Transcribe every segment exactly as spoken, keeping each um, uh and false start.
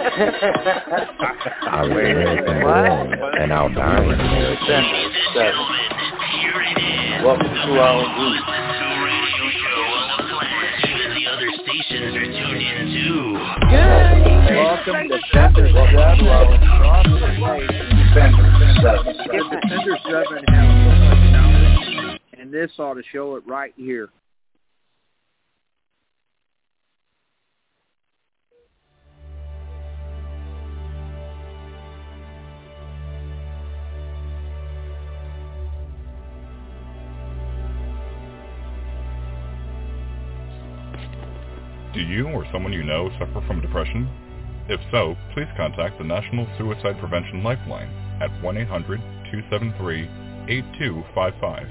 I was American born, and I'll die in America. Welcome to our group. Welcome to Defender seven. Defender seven has so much knowledge, and this ought to show it right here. Do you or someone you know suffer from depression? If so, please contact the National Suicide Prevention Lifeline at one eight hundred two seven three eight two five five.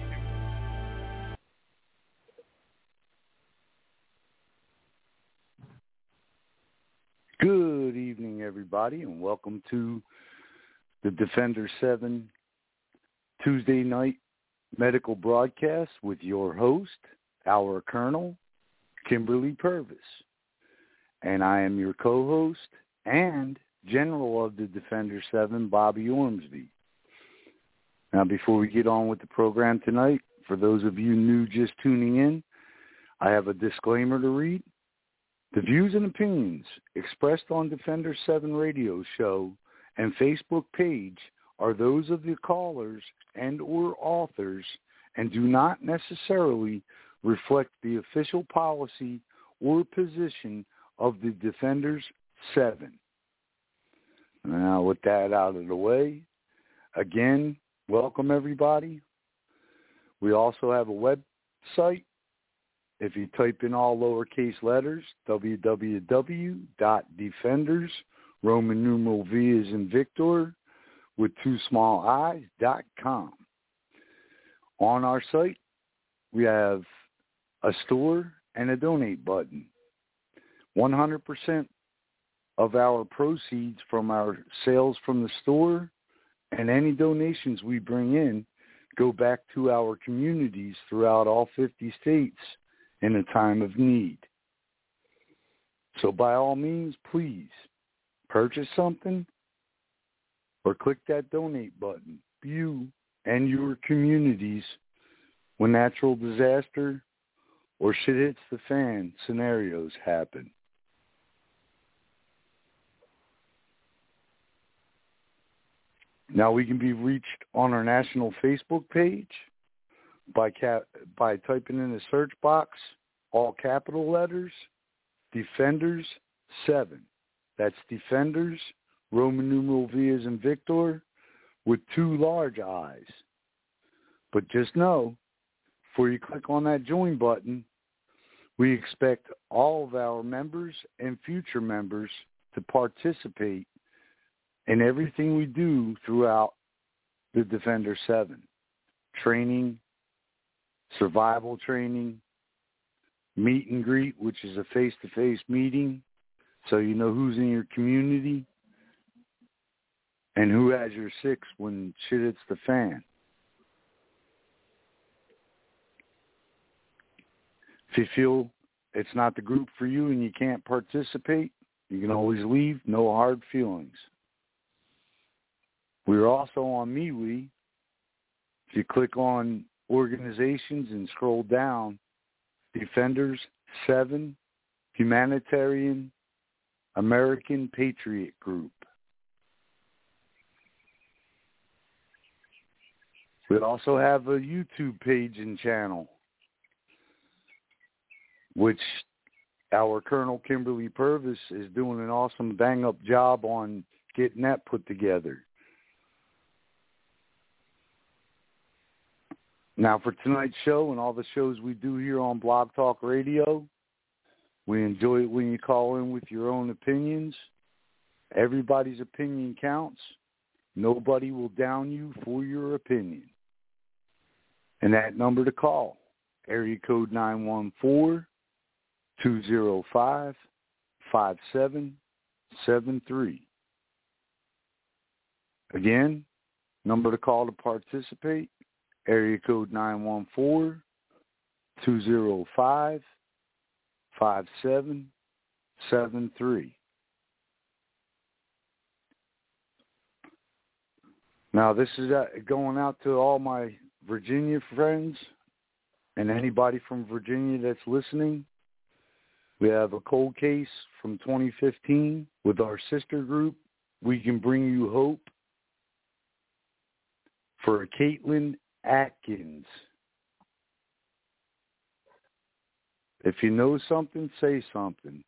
Good evening, everybody, and welcome to the Defender seven Tuesday night medical broadcast with your host, our Colonel, Kimberly Purvis. And I am your co-host and General of the Defender seven, Bobby Ormsby. Now, before we get on with the program tonight, for those of you new just tuning in, I have a disclaimer to read. The views and opinions expressed on Defender seven radio show and Facebook page are those of the callers and or authors and do not necessarily reflect the official policy or position of the Defenders seven. Now, with that out of the way, again, welcome everybody. We also have a website. If you type in all lowercase letters, w w w dot defenders, Roman numeral V is in Victor, with two small i's, dot com. On our site, we have a store and a donate button. one hundred percent of our proceeds from our sales from the store and any donations we bring in go back to our communities throughout all fifty states in a time of need. So by all means, please purchase something or click that donate button. You and your communities, when natural disaster or shit hits the fan scenarios happen. Now we can be reached on our national Facebook page by cap- by typing in the search box, all capital letters, Defenders seven. That's Defenders, Roman numeral V is in Victor, with two large I's. But just know, before you click on that join button, we expect all of our members and future members to participate in everything we do throughout the Defender seven. Training, survival training, meet and greet, which is a face-to-face meeting, so you know who's in your community and who has your six when shit hits the fan. If you feel it's not the group for you and you can't participate, you can always leave. No hard feelings. We're also on MeWe. If you click on organizations and scroll down, Defenders seven, Humanitarian American Patriot Group. We also have a YouTube page and channel, which our Colonel Kimberly Purvis is doing an awesome bang-up job on getting that put together. Now, for tonight's show and all the shows we do here on Blog Talk Radio, we enjoy it when you call in with your own opinions. Everybody's opinion counts. Nobody will down you for your opinion. And that number to call, area code nine one four, two zero five, five seven seven three. Again, number to call to participate, area code nine one four, two zero five, five seven seven three. Now, this is uh, going out to all my Virginia friends and anybody from Virginia that's listening. We have a cold case from twenty fifteen with our sister group, We Can Bring You Hope, for Caitlin Atkins. If you know something, say something.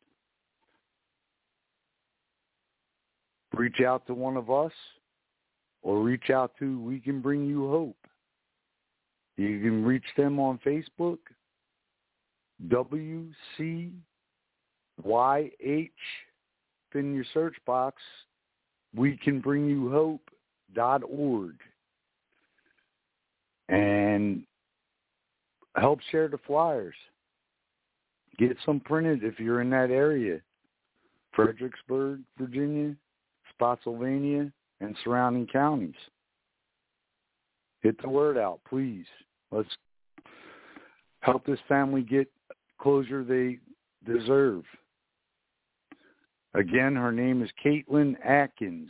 Reach out to one of us or reach out to We Can Bring You Hope. You can reach them on Facebook, W C Y H, in your search box, We Can Bring You Hope dot org. And help share the flyers. Get some printed if you're in that area. Fredericksburg, Virginia, Spotsylvania, and surrounding counties. Get the word out, please. Let's help this family get closure they deserve. Again, her name is Caitlin Atkins.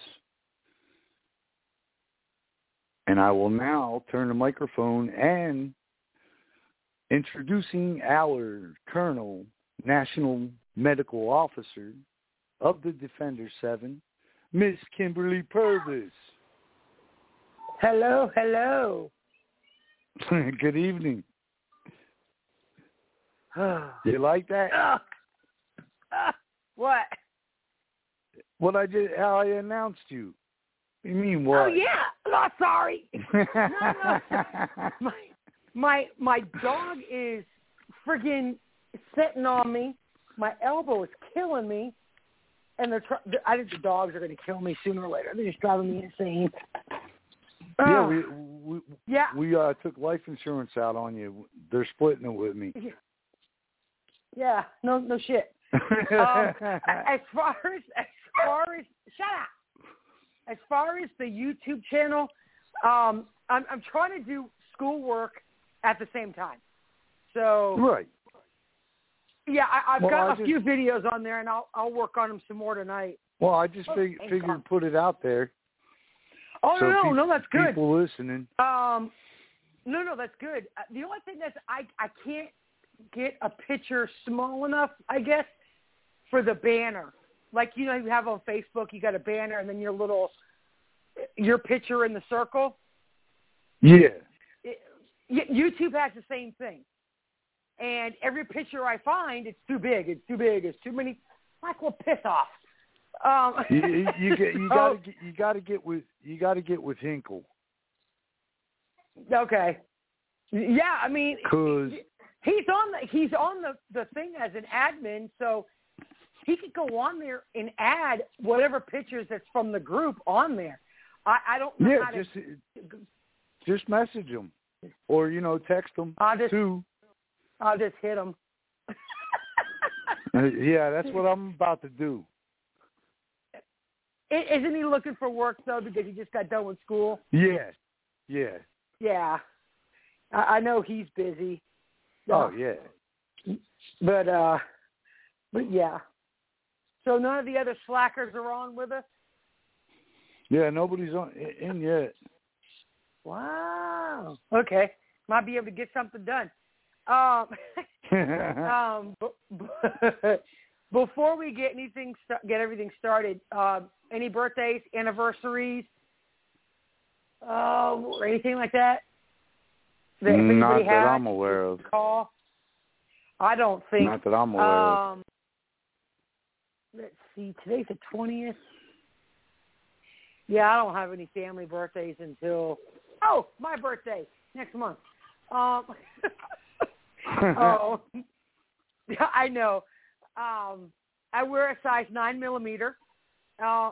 And I will now turn the microphone and introducing our Colonel, National Medical Officer of the Defender seven, Miss Kimberly Purvis. Hello, hello. Good evening. You like that? Uh, uh, what? What I did, how I announced you. You mean what? Oh yeah. No, sorry. no, no. My my my dog is friggin' sitting on me. My elbow is killing me, and they're. Try- I think the dogs are going to kill me sooner or later. They're just driving me insane. Yeah, uh, we we yeah. we uh, took life insurance out on you. They're splitting it with me. Yeah, no, no shit. um, as far as as far as shut up. As far as the YouTube channel, um, I'm I'm trying to do schoolwork at the same time. So right. Yeah, I, I've well, got I a just, few videos on there, and I'll I'll work on them some more tonight. Well, I just oh, fig- figured God. put it out there. Oh so no, no, pe- no, that's good. People listening. Um, no, no, that's good. Uh, the only thing that's I I can't get a picture small enough, I guess, for the banner. Like, you know, you have on Facebook, you got a banner, and then your little your picture in the circle. Yeah. It, YouTube has the same thing. And every picture I find, it's too big. It's too big. It's too many. Like, well, piss off. Um, you you, you, get, you gotta get, you gotta get with you gotta get with Hinkle. Okay. Yeah, I mean, Cause he's on the he's on the, the thing as an admin, so he could go on there and add whatever pictures that's from the group on there. I, I don't know yeah, how just to just message them, or you know, text them I'll just, too. I'll just hit them. uh, yeah, that's what I'm about to do. Isn't he looking for work though because he just got done with school? Yeah, yeah, yeah. I, I know he's busy. Oh yeah, but uh, but yeah. So none of the other slackers are on with us? Yeah, nobody's on in yet. Wow. Okay. Might be able to get something done. Um, um, b- b- before we get anything, get everything started, uh, any birthdays, anniversaries, uh, or anything like that? That Not that had, I'm aware of. Call? I don't think. Not that I'm aware um, of. Let's see. Today's the twentieth. Yeah, I don't have any family birthdays until, oh, my birthday next month. Um, oh, yeah, I know. Um, I wear a size nine millimeter. Uh,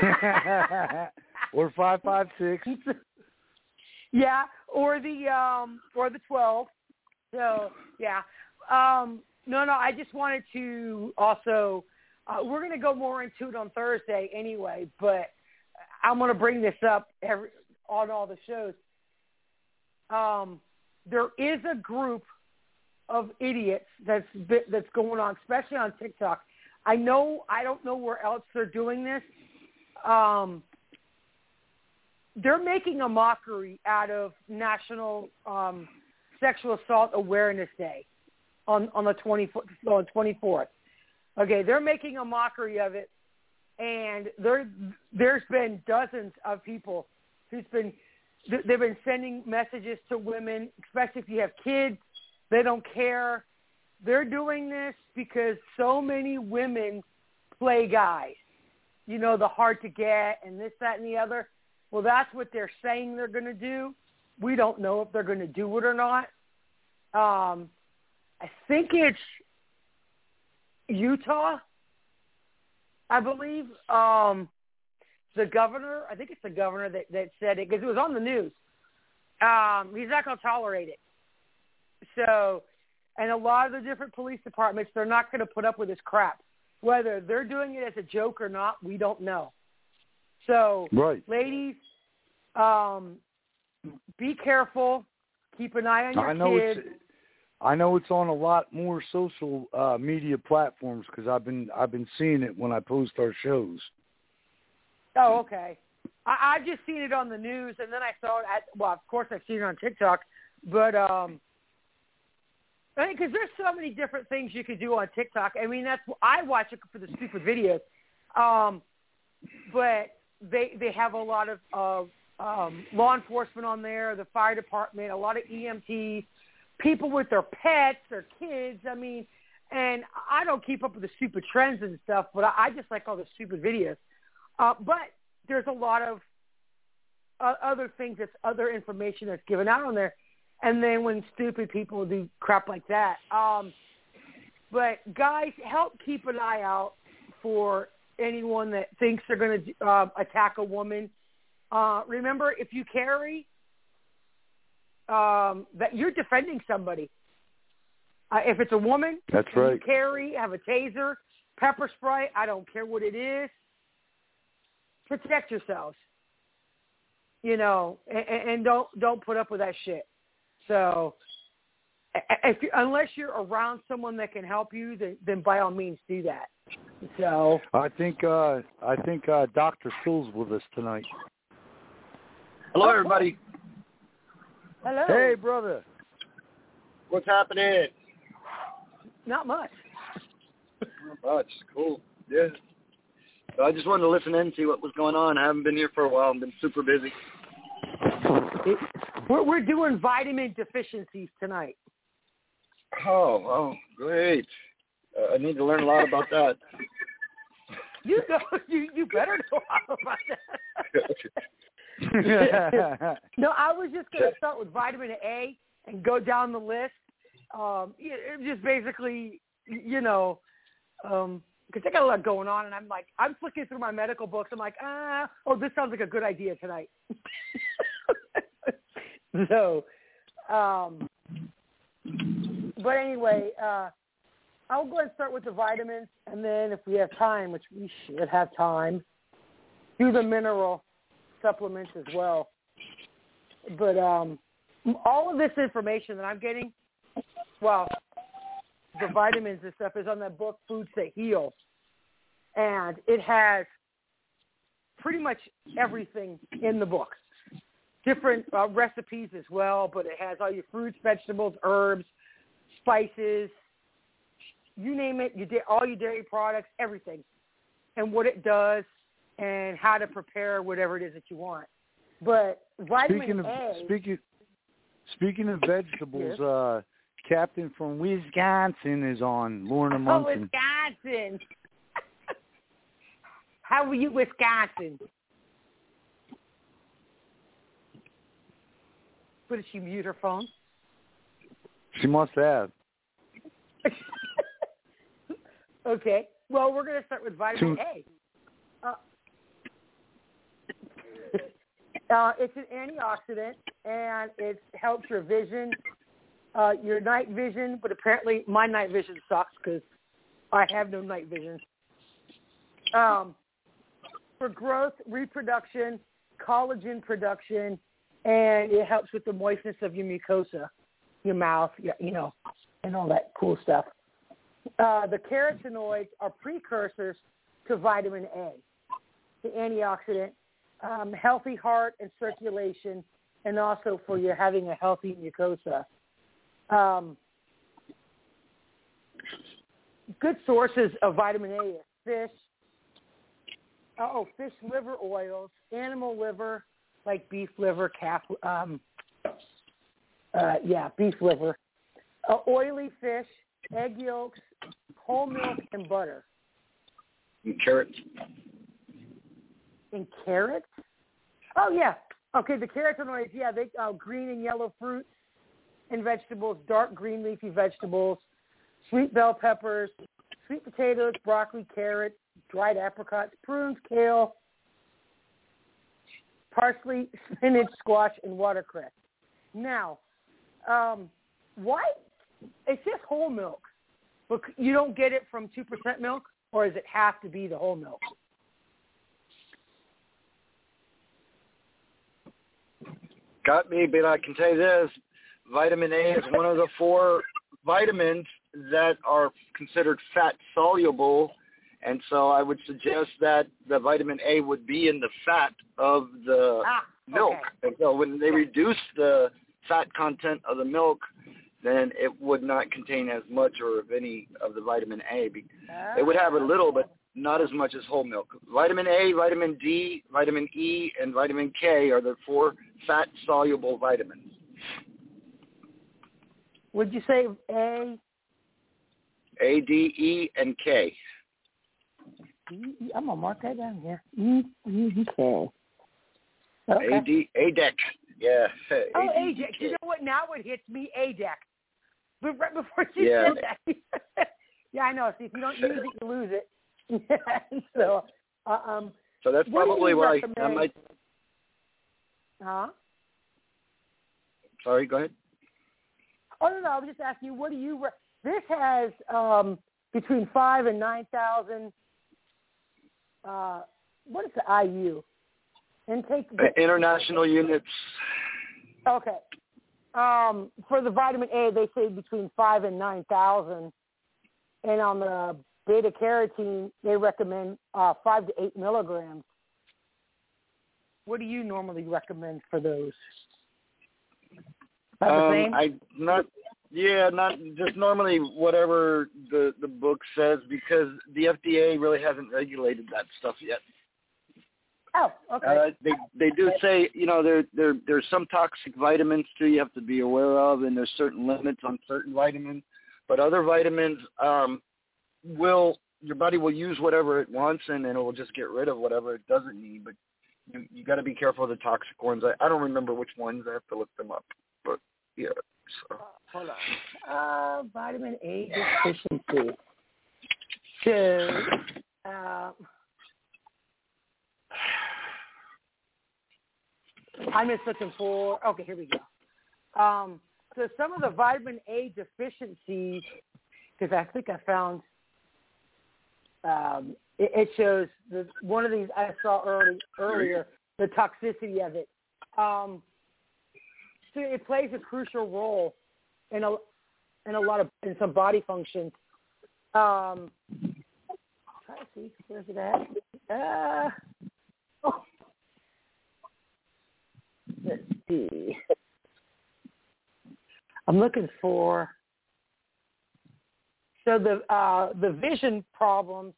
or five five six. Yeah, or the um, or the twelve. So yeah. Um, no, no. I just wanted to also. Uh, we're going to go more into it on Thursday anyway, but I'm going to bring this up every, on all the shows. Um, there is a group of idiots that's that's going on, especially on TikTok. I know I don't know where else they're doing this. Um, they're making a mockery out of National um, Sexual Assault Awareness Day on on the twenty-fourth. Okay, they're making a mockery of it, and there there's been dozens of people who's been they've been sending messages to women, especially if you have kids. They don't care. They're doing this because so many women play guys. You know, the hard to get and this, that, and the other. Well, that's what they're saying they're going to do. We don't know if they're going to do it or not. Um, I think it's Utah, I believe. Um, the governor, I think it's the governor that, that said it because it was on the news. Um, he's not going to tolerate it. So, and a lot of the different police departments, they're not going to put up with this crap. Whether they're doing it as a joke or not, we don't know. So, right. ladies, um, be careful. Keep an eye on your I know kids. It's, I know it's on a lot more social uh, media platforms because I've been I've been seeing it when I post our shows. Oh, okay. I, I've just seen it on the news, and then I saw it at, well, of course I've seen it on TikTok, but um, I mean, because there's so many different things you could do on TikTok. I mean, that's I watch it for the stupid videos, um, but they they have a lot of uh, um, law enforcement on there, the fire department, a lot of E M Ts, people with their pets, their kids. I mean, and I don't keep up with the stupid trends and stuff, but I, I just like all the stupid videos. Uh, but there's a lot of uh, other things, that's other information that's given out on there. And then when stupid people do crap like that. Um, but, guys, help keep an eye out for anyone that thinks they're going to uh, attack a woman. Uh, remember, if you carry, um, that you're defending somebody. Uh, if it's a woman, that's you right. carry, have a taser, pepper spray, I don't care what it is. Protect yourselves, you know, and, and don't don't put up with that shit. So, if you, unless you're around someone that can help you, then, then by all means do that. So, I think uh, I think uh, Doctor Phil's with us tonight. Hello, everybody. Hello. Hey, brother. What's happening? Not much. Not much. Cool. Yeah. So I just wanted to listen in and see what was going on. I haven't been here for a while. I've been super busy. It, we're, we're doing vitamin deficiencies tonight. Oh, oh, great. Uh, I need to learn a lot about that. You know, you, you better know all about that. No, I was just going to start with vitamin A and go down the list. Um, it, it just basically, you know, um, because I got a lot going on, and I'm like, I'm flicking through my medical books. I'm like, ah, oh, this sounds like a good idea tonight. so, um, but anyway, uh, I'll go ahead and start with the vitamins, and then if we have time, which we should have time, do the mineral supplements as well. But um, all of this information that I'm getting, well, the vitamins and stuff is on that book, Foods That Heal. And it has pretty much everything in the book. Different uh, recipes as well, but it has all your fruits, vegetables, herbs, spices, you name it, you did all your dairy products, everything, and what it does and how to prepare whatever it is that you want. But vitamin speaking of, A... Speaking, speaking of vegetables, yes. uh, Captain from Wisconsin is on, Lorna Munson. Oh, Wisconsin. How are you, Wisconsin? What, did she mute her phone? She must have. Okay. Well, we're going to start with vitamin A. Uh, uh, it's an antioxidant, and it helps your vision, uh, your night vision, but apparently my night vision sucks because I have no night vision. Um, for growth, reproduction, collagen production, and it helps with the moistness of your mucosa, your mouth, you know, and all that cool stuff. Uh, the carotenoids are precursors to vitamin A, the antioxidant, um, healthy heart and circulation, and also for you having a healthy mucosa. Um, good sources of vitamin A are fish. Oh, fish liver oils, animal liver, like beef liver, calf, um, uh, yeah, beef liver, uh, oily fish, egg yolks, whole milk, and butter. And carrots. And carrots? Oh, yeah. Okay, the carotenoids, yeah, they uh, green and yellow fruits and vegetables, dark green leafy vegetables, sweet bell peppers, sweet potatoes, broccoli, carrots, dried apricots, prunes, kale, parsley, spinach, squash, and watercress. Now, um, why? It's just whole milk. But you don't get it from two percent milk, or does it have to be the whole milk? Got me, but I can tell you this. Vitamin A is one of the four vitamins that are considered fat-soluble, and so I would suggest that the vitamin A would be in the fat of the ah, milk. Okay. And so when they reduce the fat content of the milk, then it would not contain as much or of any of the vitamin A. Ah. It would have a little, but not as much as whole milk. Vitamin A, vitamin D, vitamin E, and vitamin K are the four fat-soluble vitamins. Would you say A? A, D, E, and K. E, E, I'm going to mark that down here. E, E, K. Okay. A, D, A D E C. Yeah. Oh, A D E A D E C. K. You know what? Now it hits me, A D E C. But right before you Yeah. said that. Yeah, I know. See, if you don't use it, you lose it. so, uh, um, So that's what do probably you why I, recommend? I might. Huh? Sorry, go ahead. Oh, no, no. I was just asking you, what do you re- – this has um, between five and nine thousand uh, what is the I U? Intake? Uh, international units. Okay. Um, for the vitamin A, they say between five and nine thousand, and on the beta carotene, they recommend uh, five to eight milligrams. What do you normally recommend for those? About the Um, same? I not. Yeah, not just normally whatever the the book says, because the F D A really hasn't regulated that stuff yet. Oh, okay. Uh, they they do say, you know, there there there's some toxic vitamins too you have to be aware of, and there's certain limits on certain vitamins. But other vitamins, um, will your body will use whatever it wants, and then it will just get rid of whatever it doesn't need. But you you got to be careful of the toxic ones. I, I don't remember which ones. I have to look them up. But yeah, so. Uh, hold on. Uh, vitamin A deficiency. So, uh, I'm just looking for, okay, here we go. Um, so some of the vitamin A deficiencies, because I think I found, um, it, it shows the, one of these I saw early, earlier, the toxicity of it. Um, so it plays a crucial role in a, in a lot of, in some body functions. Um, try to see, where's it at? Uh, oh. Let's see. I'm looking for. So the uh, the vision problems.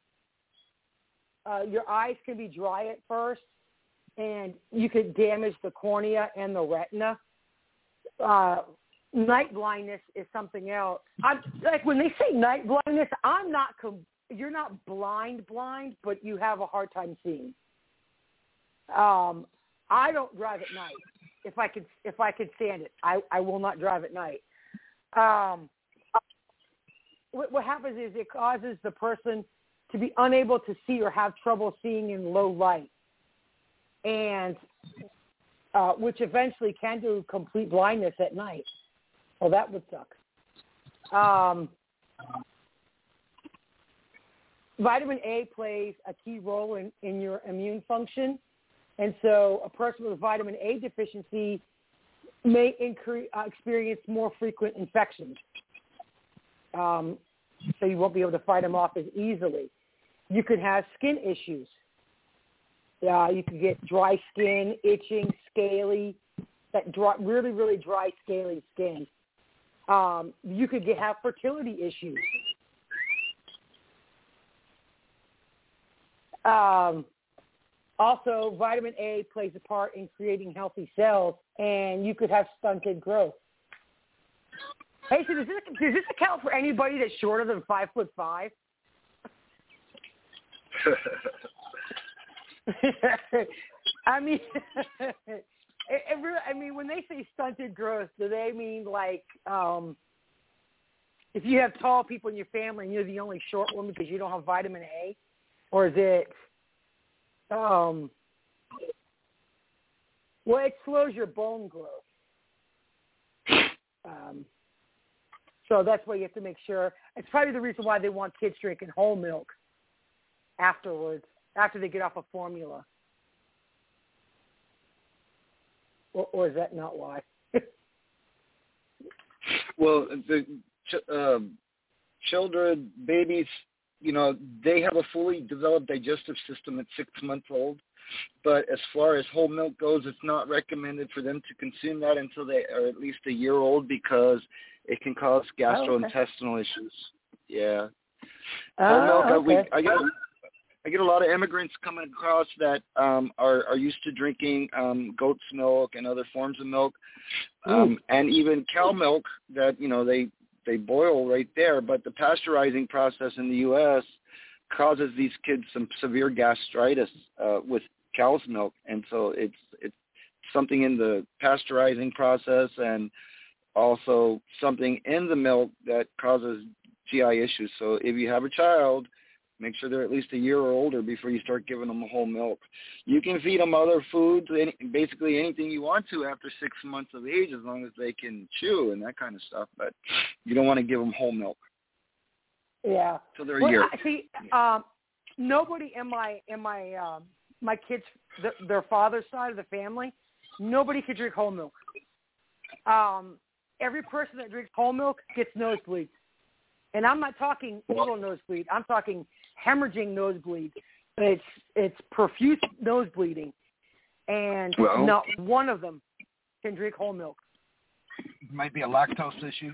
Uh, your eyes can be dry at first, and you could damage the cornea and the retina. Uh, night blindness is something else. I'm, like when they say night blindness, I'm not. Com- you're not blind, blind, but you have a hard time seeing. Um. I don't drive at night. If I could, if I could stand it, I, I will not drive at night. Um, what, what happens is it causes the person to be unable to see or have trouble seeing in low light, and uh, which eventually can do complete blindness at night. Well, that would suck. Um, vitamin A plays a key role in, in your immune function. And so a person with vitamin A deficiency may incre- uh, experience more frequent infections. Um, so you won't be able to fight them off as easily. You could have skin issues. Uh, you could get dry skin, itching, scaly, that dry, really, really dry, scaly skin. Um, you could get, have fertility issues. Um, also, vitamin A plays a part in creating healthy cells, and you could have stunted growth. Hey, so does this, does this account for anybody that's shorter than five foot five? I mean, it, it really, I mean, when they say stunted growth, do they mean like um, if you have tall people in your family and you're the only short one because you don't have vitamin A, or is it? Um, well, it slows your bone growth. Um, so that's why you have to make sure. It's probably the reason why they want kids drinking whole milk afterwards, after they get off of formula. Or, or is that not why? Well, the ch- uh, children, babies, you know, they have a fully developed digestive system at six months old. But as far as whole milk goes, it's not recommended for them to consume that until they are at least a year old because it can cause gastrointestinal oh, okay. issues. Yeah. Oh, whole milk, okay. we, I get I get a lot of immigrants coming across that um, are, are used to drinking um, goat's milk and other forms of milk, um, and even cow milk that, you know, they, they boil right there. But the pasteurizing process in the U S causes these kids some severe gastritis uh, with cow's milk. And so it's it's something in the pasteurizing process and also something in the milk that causes G I issues. So if you have a child, make sure they're at least a year or older before you start giving them whole milk. You can feed them other foods, any, basically anything you want to after six months of age, as long as they can chew and that kind of stuff. But you don't want to give them whole milk. Yeah. So they're well, a year. See, um, nobody in my in my um, my kids, the, their father's side of the family, nobody could drink whole milk. Um, every person that drinks whole milk gets nosebleeds. And I'm not talking little nosebleed. I'm talking hemorrhaging nosebleed. It's it's profuse nosebleeding, and well, not one of them can drink whole milk. It might be a lactose issue.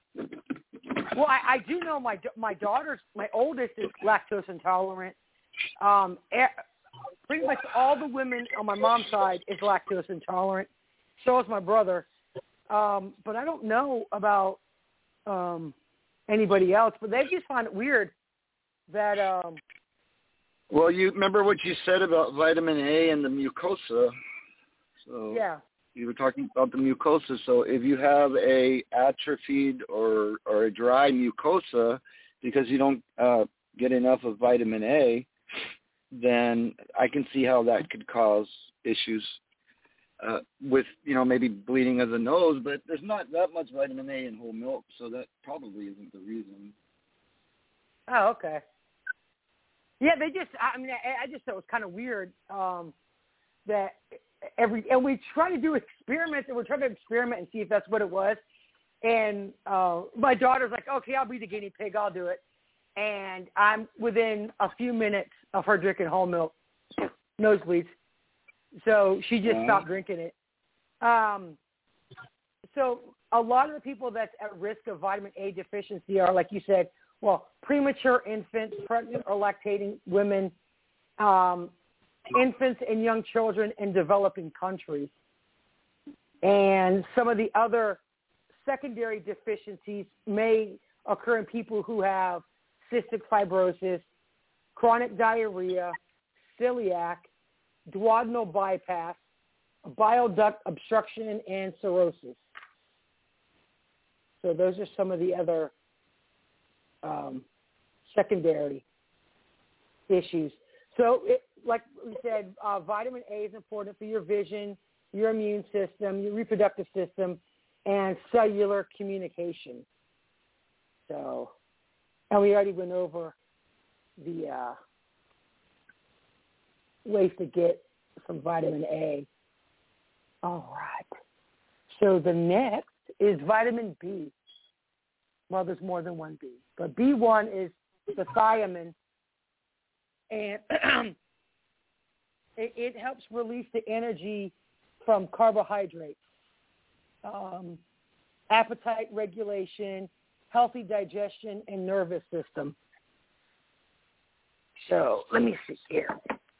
Well, I, I do know my my daughter's my oldest is lactose intolerant. Um, pretty much all the women on my mom's side is lactose intolerant. So is my brother. Um, but I don't know about. Um, anybody else, but they just find it weird that um well, you remember what you said about vitamin A and the mucosa. So yeah, you were talking about the mucosa. So if you have a atrophied or or a dry mucosa because you don't uh get enough of vitamin A, then I can see how that could cause issues Uh, with, you know, maybe bleeding of the nose, but there's not that much vitamin A in whole milk, so that probably isn't the reason. Oh, okay. Yeah, they just, I mean, I, I just thought it was kind of weird um, that every, and we try to do experiments, and we're trying to experiment and see if that's what it was. And uh, my daughter's like, okay, I'll be the guinea pig, I'll do it. And I'm within a few minutes of her drinking whole milk, nosebleeds. So she just stopped drinking it. Um, so a lot of the people that's at risk of vitamin A deficiency are, like you said, well, premature infants, pregnant or lactating women, um, infants and young children in developing countries. And some of the other secondary deficiencies may occur in people who have cystic fibrosis, chronic diarrhea, celiac, duodenal bypass, bile duct obstruction, and cirrhosis. So those are some of the other um, secondary issues. So, it, like we said, uh, vitamin A is important for your vision, your immune system, your reproductive system, and cellular communication. So, and we already went over the uh, ways to get some vitamin A. All right. So the next is vitamin B. Well, there's more than one B. But B one is the thiamine. And it, it helps release the energy from carbohydrates, um, appetite regulation, healthy digestion, and nervous system. So let me see here.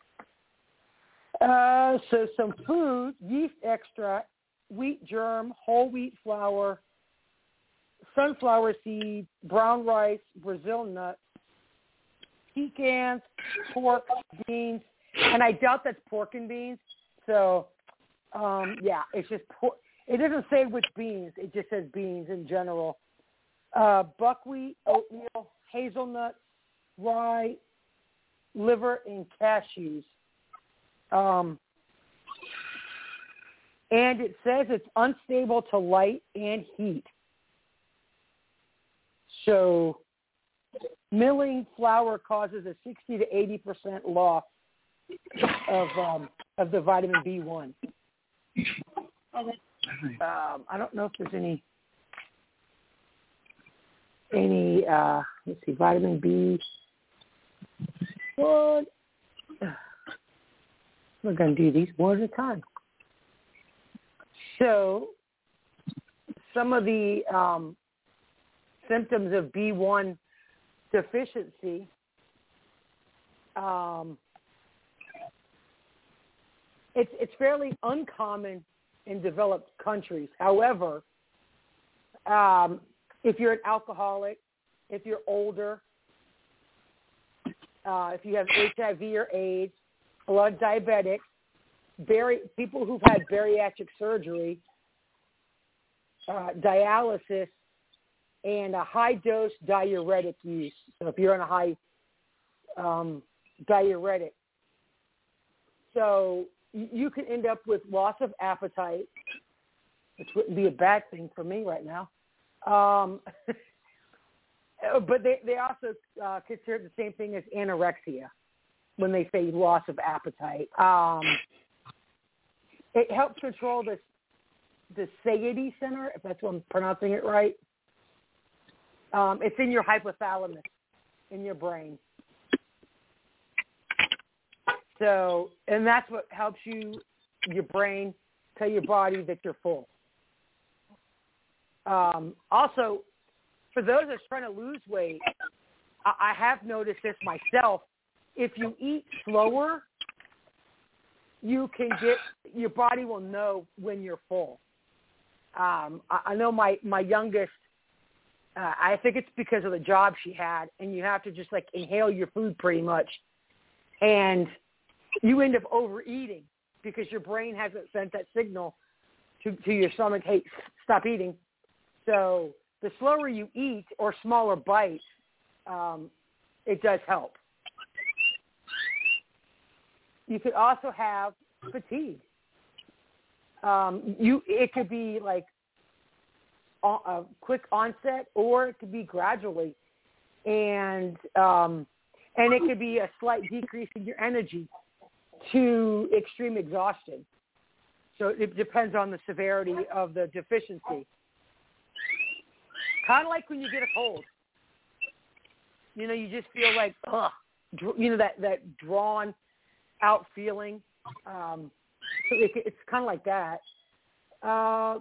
Uh, so some food, yeast extract, wheat germ, whole wheat flour, sunflower seeds, brown rice, Brazil nuts, pecans, pork, beans, and I doubt that's pork and beans. So, um, yeah, it's just pork. It doesn't say which beans. It just says beans in general. Uh, buckwheat, oatmeal, hazelnuts, rye, liver, and cashews. Um, and it says it's unstable to light and heat. So milling flour causes a sixty to eighty percent loss of um, of the vitamin B one. Um, I don't know if there's any any uh, let's see, vitamin B one. We're going to do these one at a time. So some of the um, symptoms of B one deficiency, um, it's it's fairly uncommon in developed countries. However, um, if you're an alcoholic, if you're older, uh, if you have H I V or AIDS, a lot of diabetics, bari- people who've had bariatric surgery, uh, dialysis, and a high-dose diuretic use. So if you're on a high um, diuretic. So you could end up with loss of appetite, which wouldn't be a bad thing for me right now. Um, but they, they also uh, consider it the same thing as anorexia when they say loss of appetite. Um, it helps control this, the satiety center, if that's what I'm pronouncing it right. Um, it's in your hypothalamus, in your brain. So, and that's what helps you, your brain, tell your body that you're full. Um, also, for those that's trying to lose weight, I, I have noticed this myself. If you eat slower, you can get, your body will know when you're full. Um, I, I know my, my youngest, uh, I think it's because of the job she had, and you have to just like inhale your food pretty much. And you end up overeating because your brain hasn't sent that signal to, to your stomach, hey, stop eating. So the slower you eat or smaller bites, um, it does help. You could also have fatigue. Um, you it could be like a, a quick onset, or it could be gradually, and um, and it could be a slight decrease in your energy to extreme exhaustion. So it depends on the severity of the deficiency. Kind of like when you get a cold. You know, you just feel like, ugh, you know, that, that drawn out feeling. Um, so it, it's kind of like that. Uh,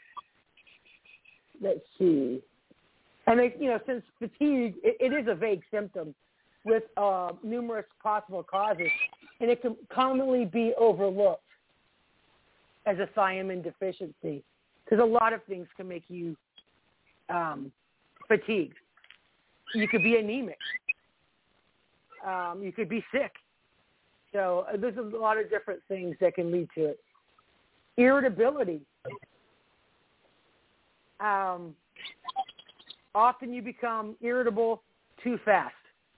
let's see. And, they, you know, since fatigue, it, it is a vague symptom with uh, numerous possible causes, and it can commonly be overlooked as a thiamine deficiency because a lot of things can make you um, fatigued. You could be anemic. Um, you could be sick. So uh, there's a lot of different things that can lead to it. Irritability. Um, often you become irritable too fast.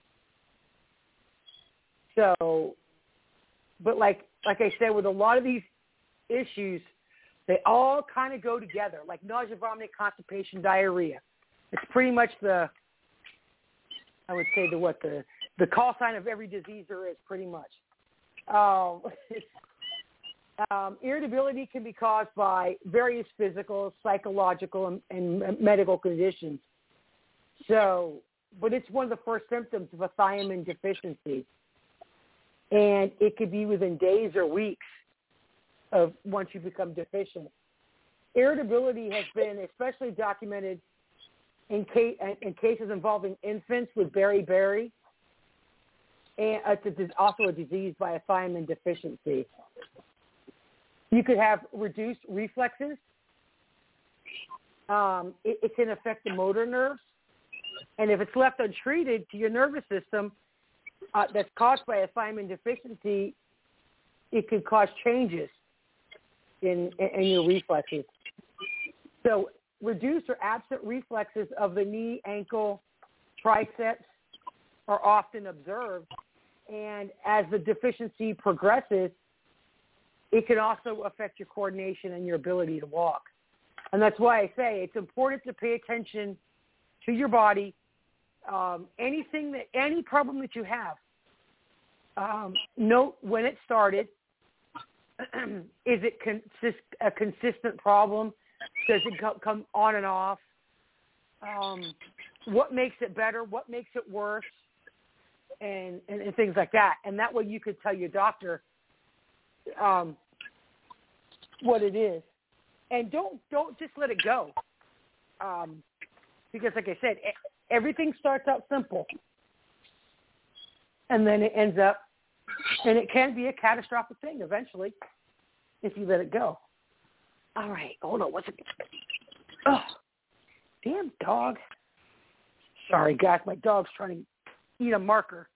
So, but like like I said, with a lot of these issues, they all kind of go together, like nausea, vomiting, constipation, diarrhea. It's pretty much the, I would say the what the the call sign of every disease there is, pretty much. Um, um, irritability can be caused by various physical, psychological, and, and medical conditions. So, but it's one of the first symptoms of a thiamine deficiency. and it could be within days or weeks of once you become deficient. Irritability has been especially documented in, case, in cases involving infants with beriberi, and it's also a disease by a thiamine deficiency. You could have reduced reflexes. Um, it, it can affect the motor nerves. And if it's left untreated to your nervous system uh, that's caused by a thiamine deficiency, it could cause changes in, in, in your reflexes. So reduced or absent reflexes of the knee, ankle, triceps are often observed. And as the deficiency progresses, it can also affect your coordination and your ability to walk. And that's why I say it's important to pay attention to your body. Um, anything that, any problem that you have, um, note when it started. Is it consist, a consistent problem? Does it co- come on and off? Um, what makes it better? What makes it worse? And, and, and things like that. And that way you could tell your doctor um, what it is. And don't don't just let it go. Um, because like I said, everything starts out simple. And then it ends up, and it can be a catastrophic thing eventually if you let it go. All right, hold on. What's it? Oh, damn dog. Sorry, guys. My dog's trying to eat a marker.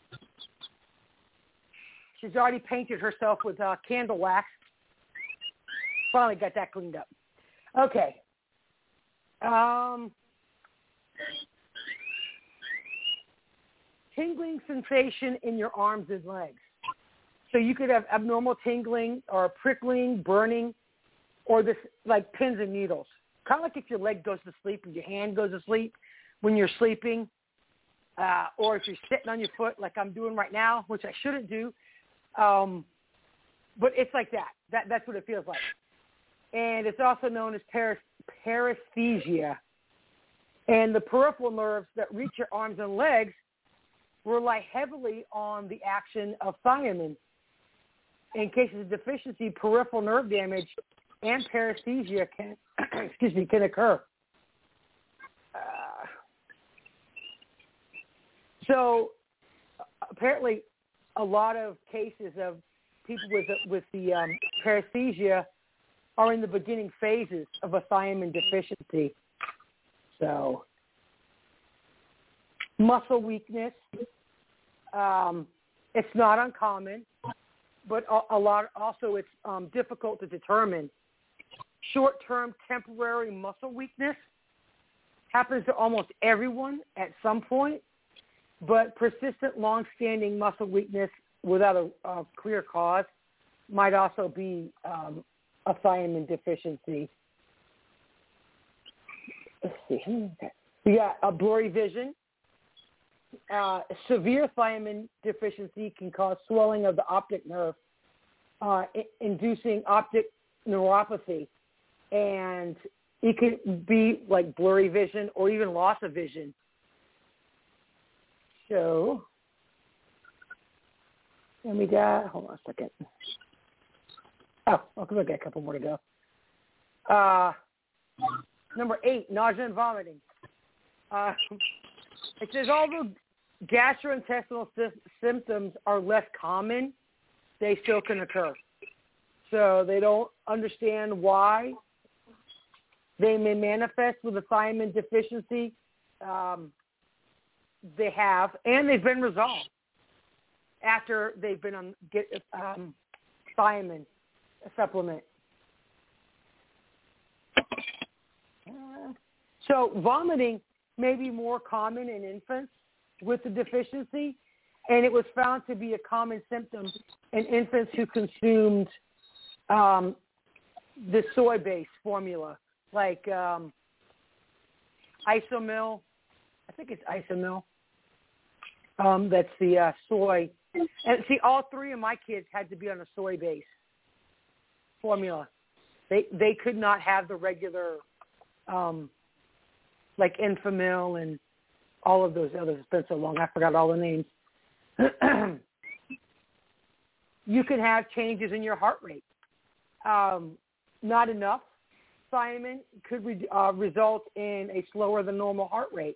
She's already painted herself with uh, candle wax. Finally got that cleaned up. Okay. Um, tingling sensation in your arms and legs. So you could have abnormal tingling or prickling, burning, or this like pins and needles. Kind of like if your leg goes to sleep or your hand goes to sleep when you're sleeping, uh, or if you're sitting on your foot like I'm doing right now, which I shouldn't do. Um, but it's like that. That that's what it feels like. And it's also known as paras- paresthesia. And the peripheral nerves that reach your arms and legs rely heavily on the action of thiamine. In cases of deficiency, peripheral nerve damage and paresthesia can, excuse me, can occur. Uh, so apparently, a lot of cases of people with the, with the um, paresthesia are in the beginning phases of a thiamine deficiency. So, muscle weakness, um, it's not uncommon, but a, a lot also it's um, difficult to determine. Short-term temporary muscle weakness happens to almost everyone at some point, but persistent, long-standing muscle weakness without a, a clear cause might also be um, a thiamine deficiency. Let's see. We got a blurry vision. Uh, severe thiamine deficiency can cause swelling of the optic nerve, uh, I- inducing optic neuropathy. And it could be like blurry vision or even loss of vision. So, and we got, hold on a second. Oh, okay, we got a couple more to go. Uh, number eight, nausea and vomiting. Uh, it says although gastrointestinal sy- symptoms are less common, they still can occur. So they don't understand why they may manifest with a thiamine deficiency. Um, they have, and they've been resolved after they've been on get um, thiamine supplement. Uh, so vomiting may be more common in infants with the deficiency, and it was found to be a common symptom in infants who consumed um, the soy-based formula, like um, Isomil. I think it's Isomil. Um, that's the uh, soy. And see, all three of my kids had to be on a soy-based formula. They they could not have the regular, um, like Enfamil and all of those others. It's been so long, I forgot all the names. you can have changes in your heart rate. Um, not enough thiamine could re- uh, result in a slower than normal heart rate.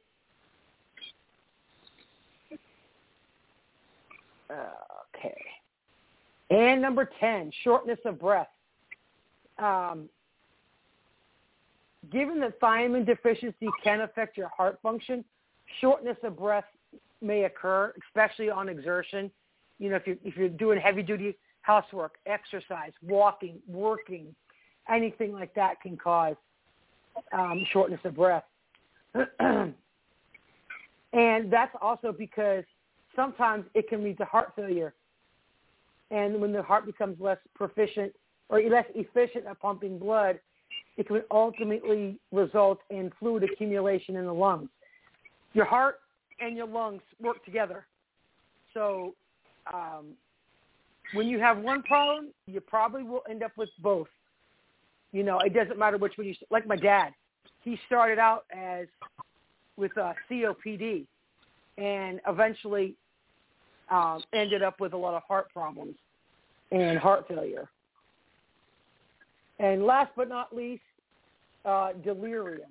Okay. And number ten, shortness of breath. Um, given that thiamine deficiency can affect your heart function, shortness of breath may occur, especially on exertion. You know, if you're, if you're doing heavy-duty housework, exercise, walking, working, anything like that can cause um, shortness of breath. And that's also because sometimes it can lead to heart failure. And when the heart becomes less proficient or less efficient at pumping blood, it can ultimately result in fluid accumulation in the lungs. Your heart and your lungs work together. So um, when you have one problem, you probably will end up with both. You know, it doesn't matter which one you – like my dad. He started out as with uh, C O P D and eventually um, ended up with a lot of heart problems and heart failure. And last but not least, uh, delirium.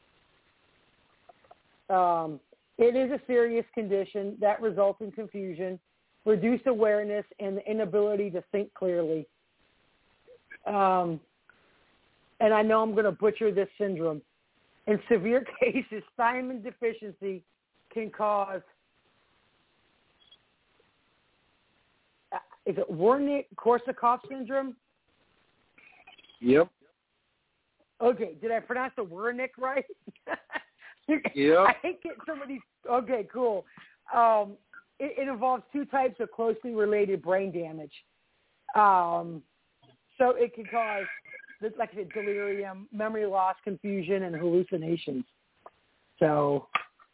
Um, it is a serious condition that results in confusion, reduced awareness, and the inability to think clearly. Um, and I know I'm going to butcher this syndrome. In severe cases, thiamine deficiency can cause, uh, is it Wernicke-Korsakoff syndrome? Yep. Okay, did I pronounce the Wernicke right? Yep. I hate getting some of these. Okay, cool. Um, it, it involves two types of closely related brain damage. Um, so it can cause, like I said, delirium, memory loss, confusion, and hallucinations. So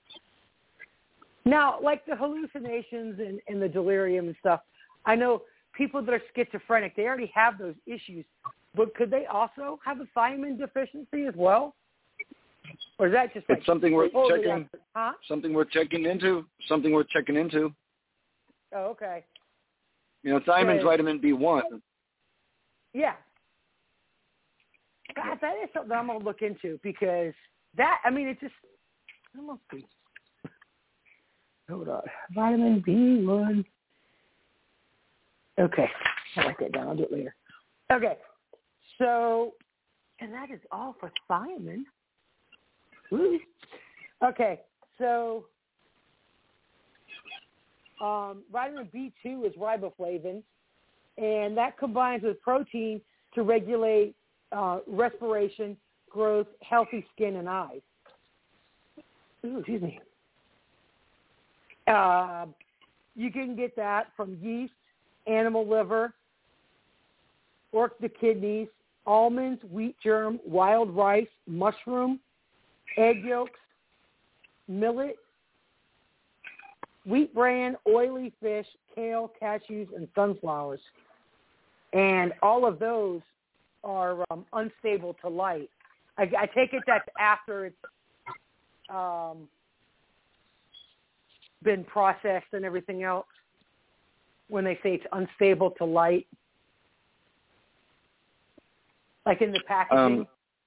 now, like the hallucinations and, and the delirium and stuff, I know people that are schizophrenic, they already have those issues. But could they also have a thiamine deficiency as well? Or is that just like it's something worth totally checking? after, huh? Something worth checking into. Something worth checking into. Oh, okay. You know, thiamine's Yeah. vitamin B one. Yeah. God, that is something I'm going to look into because that, I mean, it just, I'm going to see. Hold on. Vitamin B one. Okay. I'll write that down. I'll do it later. Okay. So, and that is all for thiamine. Woo. Okay. So, um, vitamin B two is riboflavin, and that combines with protein to regulate uh, respiration, growth, healthy skin, and eyes. Ooh, excuse me. Uh, you can get that from yeast, animal liver, or the kidneys, almonds, wheat germ, wild rice, mushroom, egg yolks, millet, wheat bran, oily fish, kale, cashews, and sunflowers. And all of those are um, unstable to light. I, I take it that's after it's um, been processed and everything else when they say it's unstable to light. Like in the packaging? Um,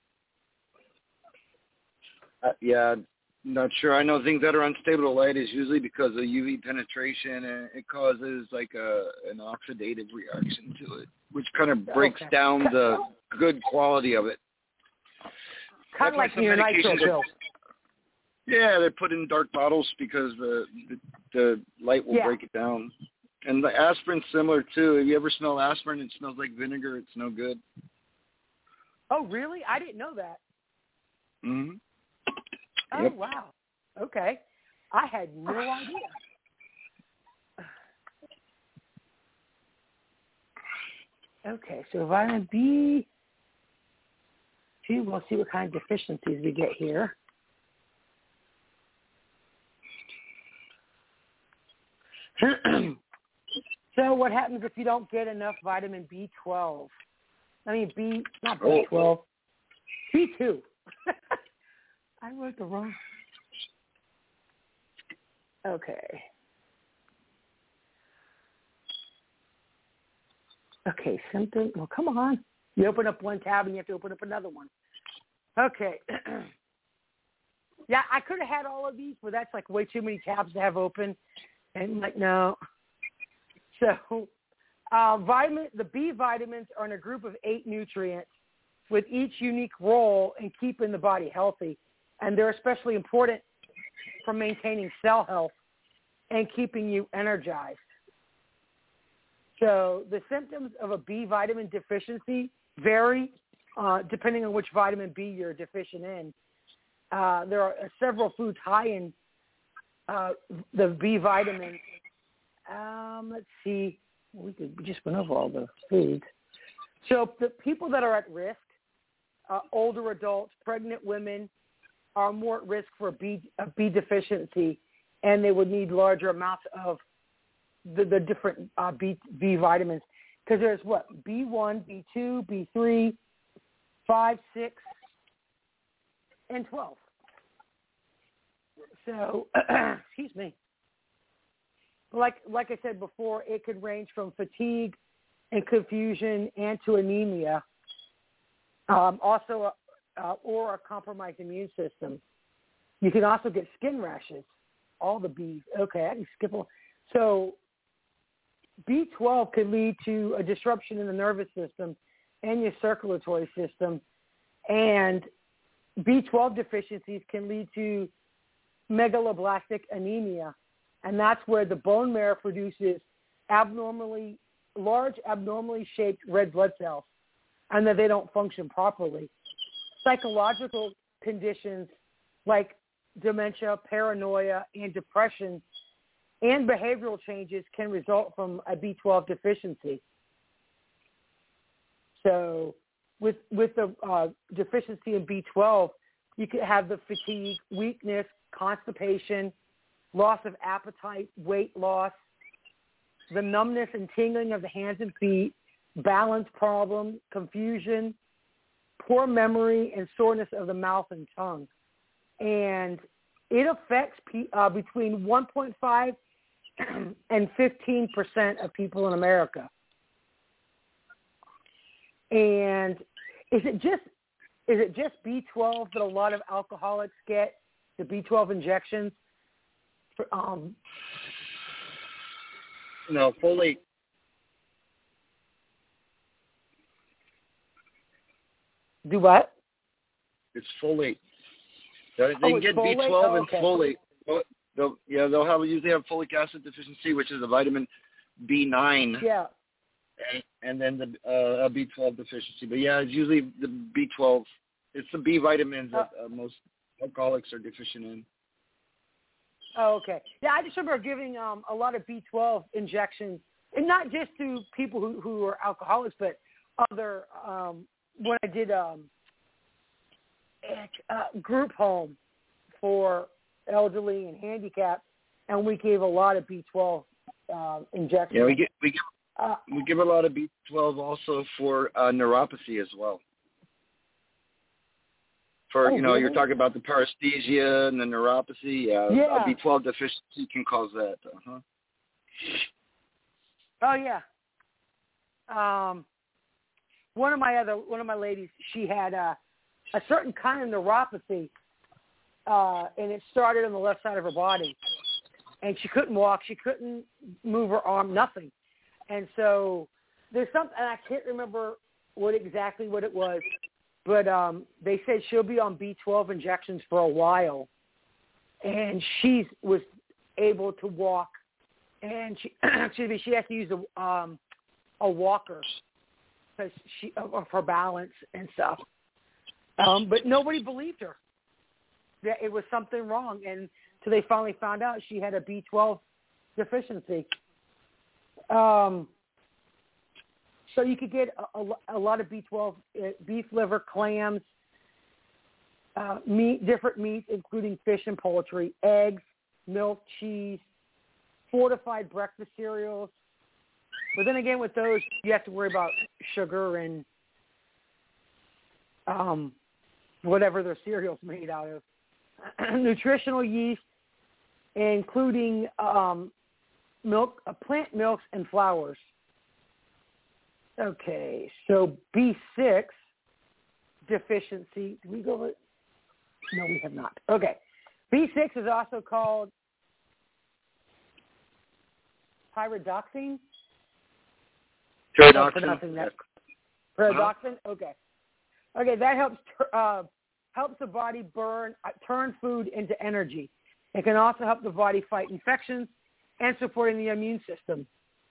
uh, yeah, not sure. I know things that are unstable to light is usually because of U V penetration, and it causes like a an oxidative reaction to it, which kind of breaks Okay. down the good quality of it. Kind of like some your nitro medications are- pills. Yeah, they're put in dark bottles because the the, the light will Yeah. break it down. And the aspirin's similar too. If you ever smell aspirin, it smells like vinegar. It's no good. Oh, really? I didn't know that. Mm-hmm. Oh, Yep. wow. Okay. I had no idea. Okay, so vitamin B two, we'll see what kind of deficiencies we get here. So what happens if you don't get enough vitamin B twelve? I mean, B, not B twelve, B two. I wrote the wrong. Okay. Okay, symptom. Well, come on. You open up one tab and you have to open up another one. Okay. Yeah, I could have had all of these, but that's like way too many tabs to have open. And like, no. So uh, vitamin, the B vitamins are in a group of eight nutrients with each unique role in keeping the body healthy. And they're especially important for maintaining cell health and keeping you energized. So the symptoms of a B vitamin deficiency vary uh, depending on which vitamin B you're deficient in. Uh, there are several foods high in uh, the B vitamin. Um, let's see. We, could, we just went over all the foods. So the people that are at risk, uh, older adults, pregnant women, are more at risk for B, a B deficiency, and they would need larger amounts of the, the different uh, B, B vitamins. Because there's what? B one, B two, B three, five, six, and twelve. So, excuse me. Like like I said before, it could range from fatigue and confusion and to anemia. Um, also, uh, or a compromised immune system. You can also get skin rashes. All the B's. Okay, I can skip on. So, B twelve can lead to a disruption in the nervous system and your circulatory system, and B twelve deficiencies can lead to megaloblastic anemia, and that's where the bone marrow produces abnormally large, abnormally shaped red blood cells, and that they don't function properly. Psychological conditions like dementia, paranoia, and depression and behavioral changes can result from a B twelve deficiency. So with with the uh, deficiency in B twelve, you could have the fatigue, weakness, constipation, loss of appetite, weight loss, the numbness and tingling of the hands and feet, balance problem, confusion, poor memory, and soreness of the mouth and tongue. And it affects uh, between one point five and fifteen percent of people in America. And is it just is it just B twelve that a lot of alcoholics get, the B twelve injections? For, um, no, folate. Do what? It's folate. They Oh, can get folate? B twelve Oh, and okay. folate. They'll, yeah, they'll have usually have folic acid deficiency, which is a vitamin B nine. Yeah. And, and then the uh, B twelve deficiency. But yeah, it's usually the B twelve. It's the B vitamins that uh, most alcoholics are deficient in. Oh, okay. Yeah, I just remember giving um, a lot of B twelve injections, and not just to people who, who are alcoholics, but other, um, when I did um, a group home for elderly and handicapped, and we gave a lot of B twelve uh, injections. Yeah, we get we give uh, we give a lot of B twelve also for uh, neuropathy as well. For oh, you know, really? you're talking about the paresthesia and the neuropathy. Uh, yeah. A B twelve deficiency can cause that. Uh-huh. Oh yeah. Um, one of my other one of my ladies, she had a a certain kind of neuropathy. Uh, and it started on the left side of her body, and she couldn't walk, she couldn't move her arm, nothing. And so there's something, and I can't remember what exactly what it was, but um, they said she'll be on B twelve injections for a while, and she was able to walk, and she, excuse me, she has to use a um, a walker because she of, of her balance and stuff. Um, but nobody believed her. That it was something wrong, and so they finally found out she had a B twelve deficiency. Um, so you could get a, a, a lot of B twelve, uh, beef liver, clams, uh, meat, different meats, including fish and poultry, eggs, milk, cheese, fortified breakfast cereals. But then again, with those, you have to worry about sugar and um, whatever their cereal's made out of. Nutritional yeast, including um, milk, uh, plant milks, and flours. Okay, so B six deficiency. Did we go over? No, we have not. Okay. B six is also called pyridoxine. Pyridoxine. Pyridoxine. Okay. Okay, that helps uh, helps the body burn, uh, turn food into energy. It can also help the body fight infections and supporting the immune system.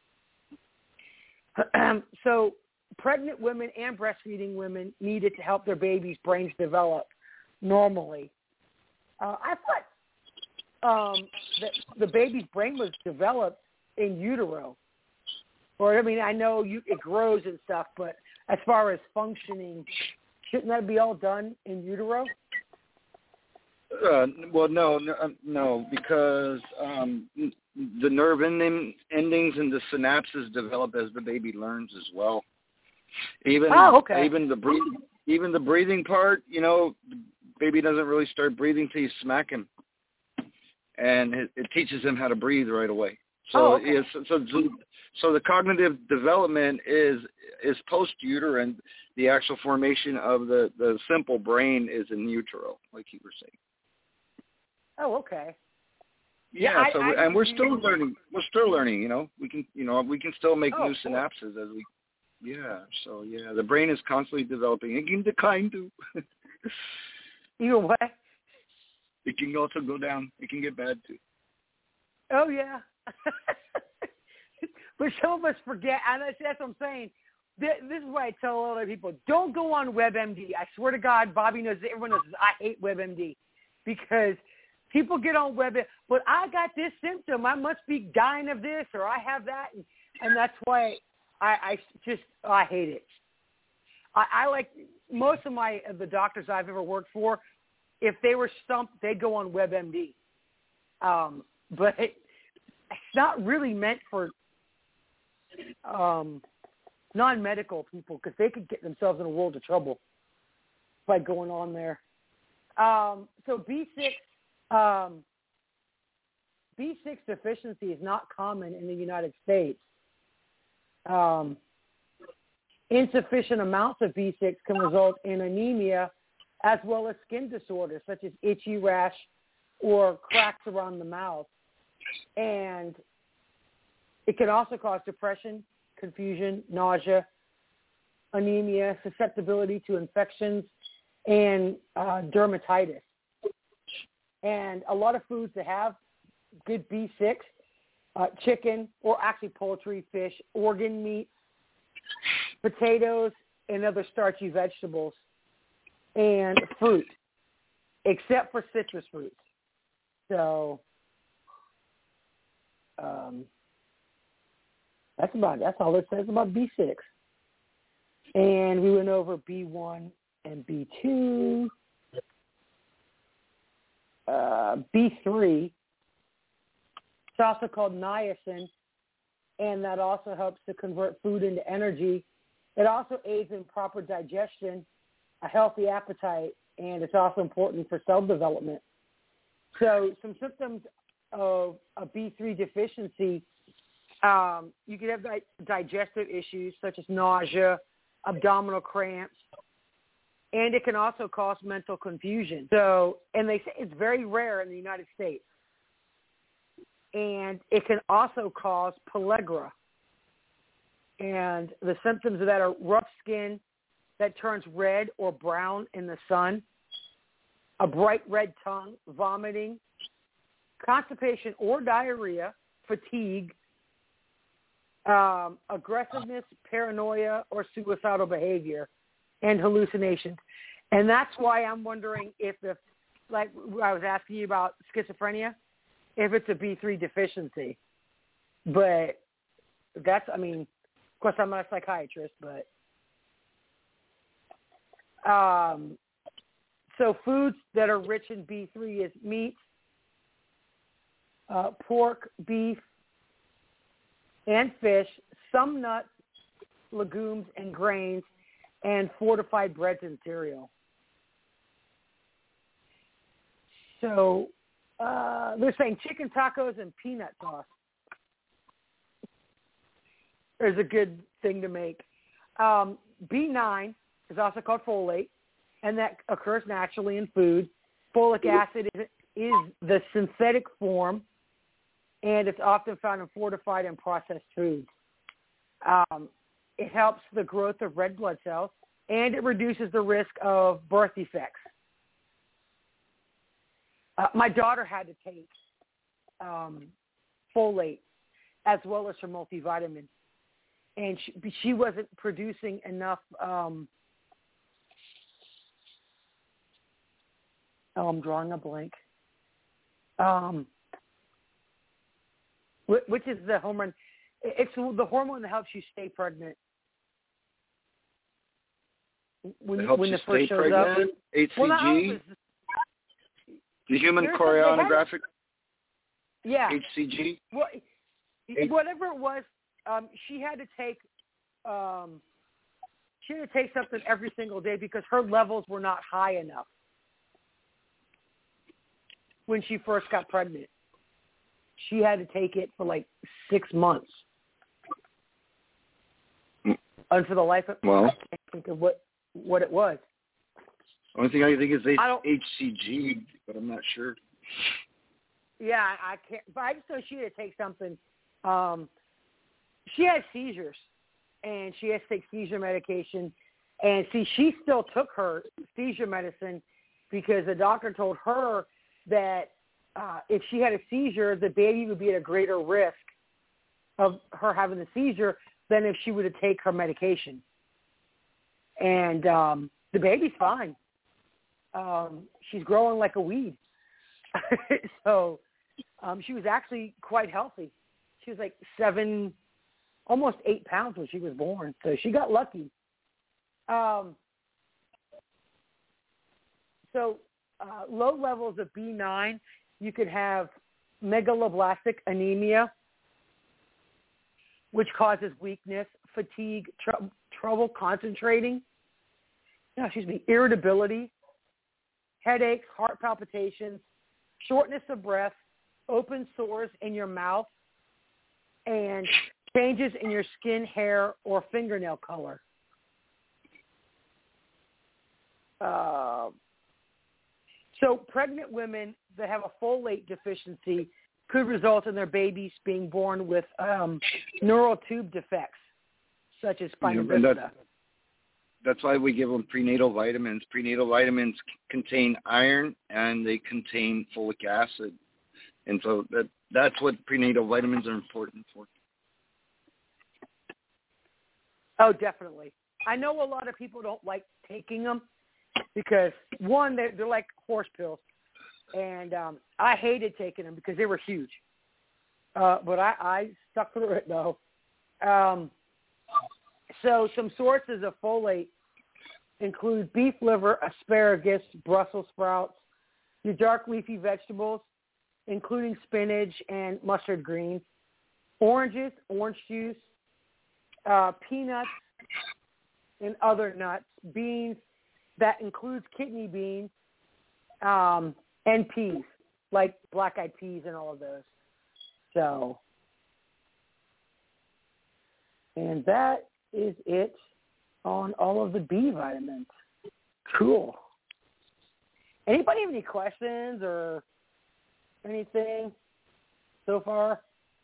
So pregnant women and breastfeeding women need it to help their babies' brains develop normally. Uh, I thought um, that the baby's brain was developed in utero. Or, I mean, I know you, it grows and stuff, but as far as functioning, shouldn't that be all done in utero? Uh, well, no, no, no, because um, the nerve ending, endings and the synapses develop as the baby learns as well. Even oh, okay. even the breathing, even the breathing part, you know, the baby doesn't really start breathing till you smack him, and it, it teaches him how to breathe right away. So, oh, okay. yes, so, so so the cognitive development is is post uterine. The actual formation of the, the simple brain is in utero, like you were saying. Oh, okay. Yeah, yeah so I, I, and we're still learning. We're still learning. You know, we can you know we can still make oh, new synapses as we. Yeah. So yeah, the brain is constantly developing. It can decline too. You what? It can also go down. It can get bad too. Oh yeah. But some of us forget, and that's, that's what I'm saying. This, this is why I tell a lot of people, don't go on WebMD. I swear to God, Bobby knows, everyone knows this, I hate WebMD because people get on WebMD, but I got this symptom. I must be dying of this, or I have that, and, and that's why I, I just, I hate it. I, I like, most of my, of the doctors I've ever worked for, if they were stumped, they'd go on WebMD. Um, but it, it's not really meant for um, non-medical people because they could get themselves in a world of trouble by going on there. Um, so B six, um, B six deficiency is not common in the United States. Um, insufficient amounts of B six can result in anemia as well as skin disorders such as itchy rash or cracks around the mouth. And it can also cause depression, confusion, nausea, anemia, susceptibility to infections, and uh, dermatitis. And a lot of foods that have good B six, uh, chicken, or actually poultry, fish, organ meat, potatoes, and other starchy vegetables, and fruit, except for citrus fruits. So um, that's about that's all it says about B six. And we went over B one and B two. Uh, B three, it's also called niacin, and that also helps to convert food into energy. It also aids in proper digestion, a healthy appetite, and it's also important for cell development. So some symptoms of a B three deficiency, um, you could have di- digestive issues such as nausea, abdominal cramps, and it can also cause mental confusion. So, and they say it's very rare in the United States. And it can also cause pellagra. And the symptoms of that are rough skin that turns red or brown in the sun, a bright red tongue, vomiting, constipation or diarrhea, fatigue, um, aggressiveness, paranoia, or suicidal behavior, and hallucinations. And that's why I'm wondering if, the, like I was asking you about schizophrenia, if it's a B three deficiency. But that's, I mean, of course I'm not a psychiatrist, but um, so foods that are rich in B three is meat, uh, pork, beef, and fish, some nuts, legumes, and grains, and fortified breads and cereal. So uh, they're saying chicken tacos and peanut sauce is a good thing to make. Um, B nine is also called folate, and that occurs naturally in food. Folic acid is, is the synthetic form, and it's often found in fortified and processed foods. Um, it helps the growth of red blood cells, and it reduces the risk of birth defects. Uh, my daughter had to take um, folate as well as her multivitamin, and she, she wasn't producing enough. Um, oh, I'm drawing a blank. Um, which is the hormone? It's the hormone that helps you stay pregnant. When, it helps when you the first stay shows pregnant? up. H C G? Well, not always. The human There's choreographic? Yeah. H C G? Well, whatever it was, um, she had to take um, she had to take something every single day because her levels were not high enough when she first got pregnant. She had to take it for like six months. And for the life of well, I can't think of what, what it was. Only thing I think is I H C G, but I'm not sure. Yeah, I can't. But I just know she had to take something. Um, she had seizures, and she has to take seizure medication. And see, she still took her seizure medicine because the doctor told her that uh, if she had a seizure, the baby would be at a greater risk of her having the seizure than if she were to take her medication. And um, the baby's fine. Um, she's growing like a weed. so um, she was actually quite healthy. She was like seven, almost eight pounds when she was born. So she got lucky. Um, so uh, low levels of B nine, you could have megaloblastic anemia, which causes weakness, fatigue, tr- trouble concentrating, no, excuse me, irritability, headaches, heart palpitations, shortness of breath, open sores in your mouth, and changes in your skin, hair, or fingernail color. Uh, so pregnant women that have a folate deficiency could result in their babies being born with um, neural tube defects, such as spina yeah, bifida. That's, that's why we give them prenatal vitamins. Prenatal vitamins c- contain iron and they contain folic acid. And so that that's what prenatal vitamins are important for. Oh, definitely. I know a lot of people don't like taking them because, one, they're, they're like horse pills. And um, I hated taking them because they were huge. Uh, but I, I stuck through it, though. Um, so some sources of folate include beef liver, asparagus, Brussels sprouts, your dark leafy vegetables, including spinach and mustard greens, oranges, orange juice, uh, peanuts, and other nuts, beans. That includes kidney beans, um, and peas, like black-eyed peas and all of those. So, and that is it on all of the B vitamins. Cool. Anybody have any questions or anything so far?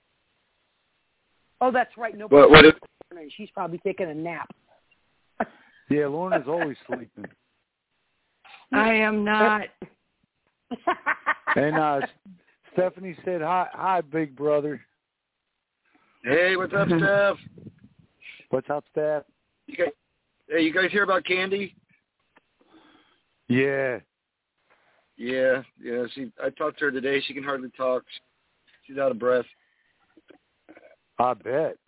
Oh, that's right. Nobody. What, what if, She's probably taking a nap. Yeah, Lorna's always sleeping. I am not. And uh, Stephanie said, hi, hi, big brother. hey, what's up, Steph? What's up, Steph? You guys, hey, you guys hear about Candy? Yeah. Yeah, yeah. She, I talked to her today. She can hardly talk. She's out of breath. I bet.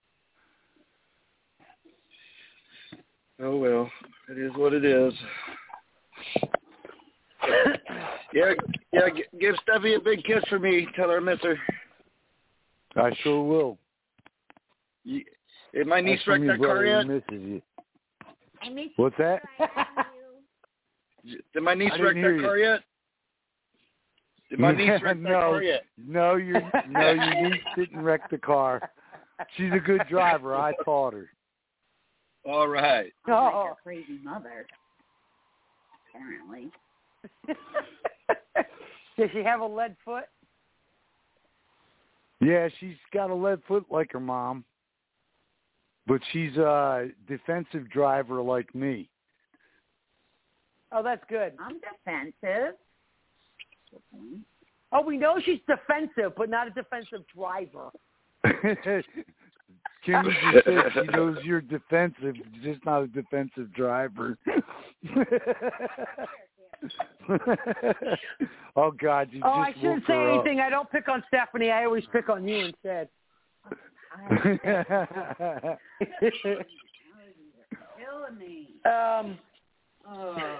Oh, well, it is what it is. yeah, yeah. G- give Steffi a big kiss for me. Tell her I miss her. I sure will. You, did my niece That's wreck from that your car brother. yet? He misses you. I miss What's that? Did my niece I wreck didn't hear that you. car yet? Did my niece wreck no, that car yet? No, your no, your niece didn't wreck the car. She's a good driver. I taught her. All right. I'm like a crazy mother, apparently. Does she have a lead foot? Yeah, she's got a lead foot like her mom. But she's a defensive driver like me. Oh, that's good. I'm defensive. Oh, we know she's defensive, but not a defensive driver. Kimmy just said she knows you're defensive, just not a defensive driver. Oh, God, you oh, just I shouldn't say anything. Up. I don't pick on Stephanie. I always pick on you instead. Killing me. Um. Oh.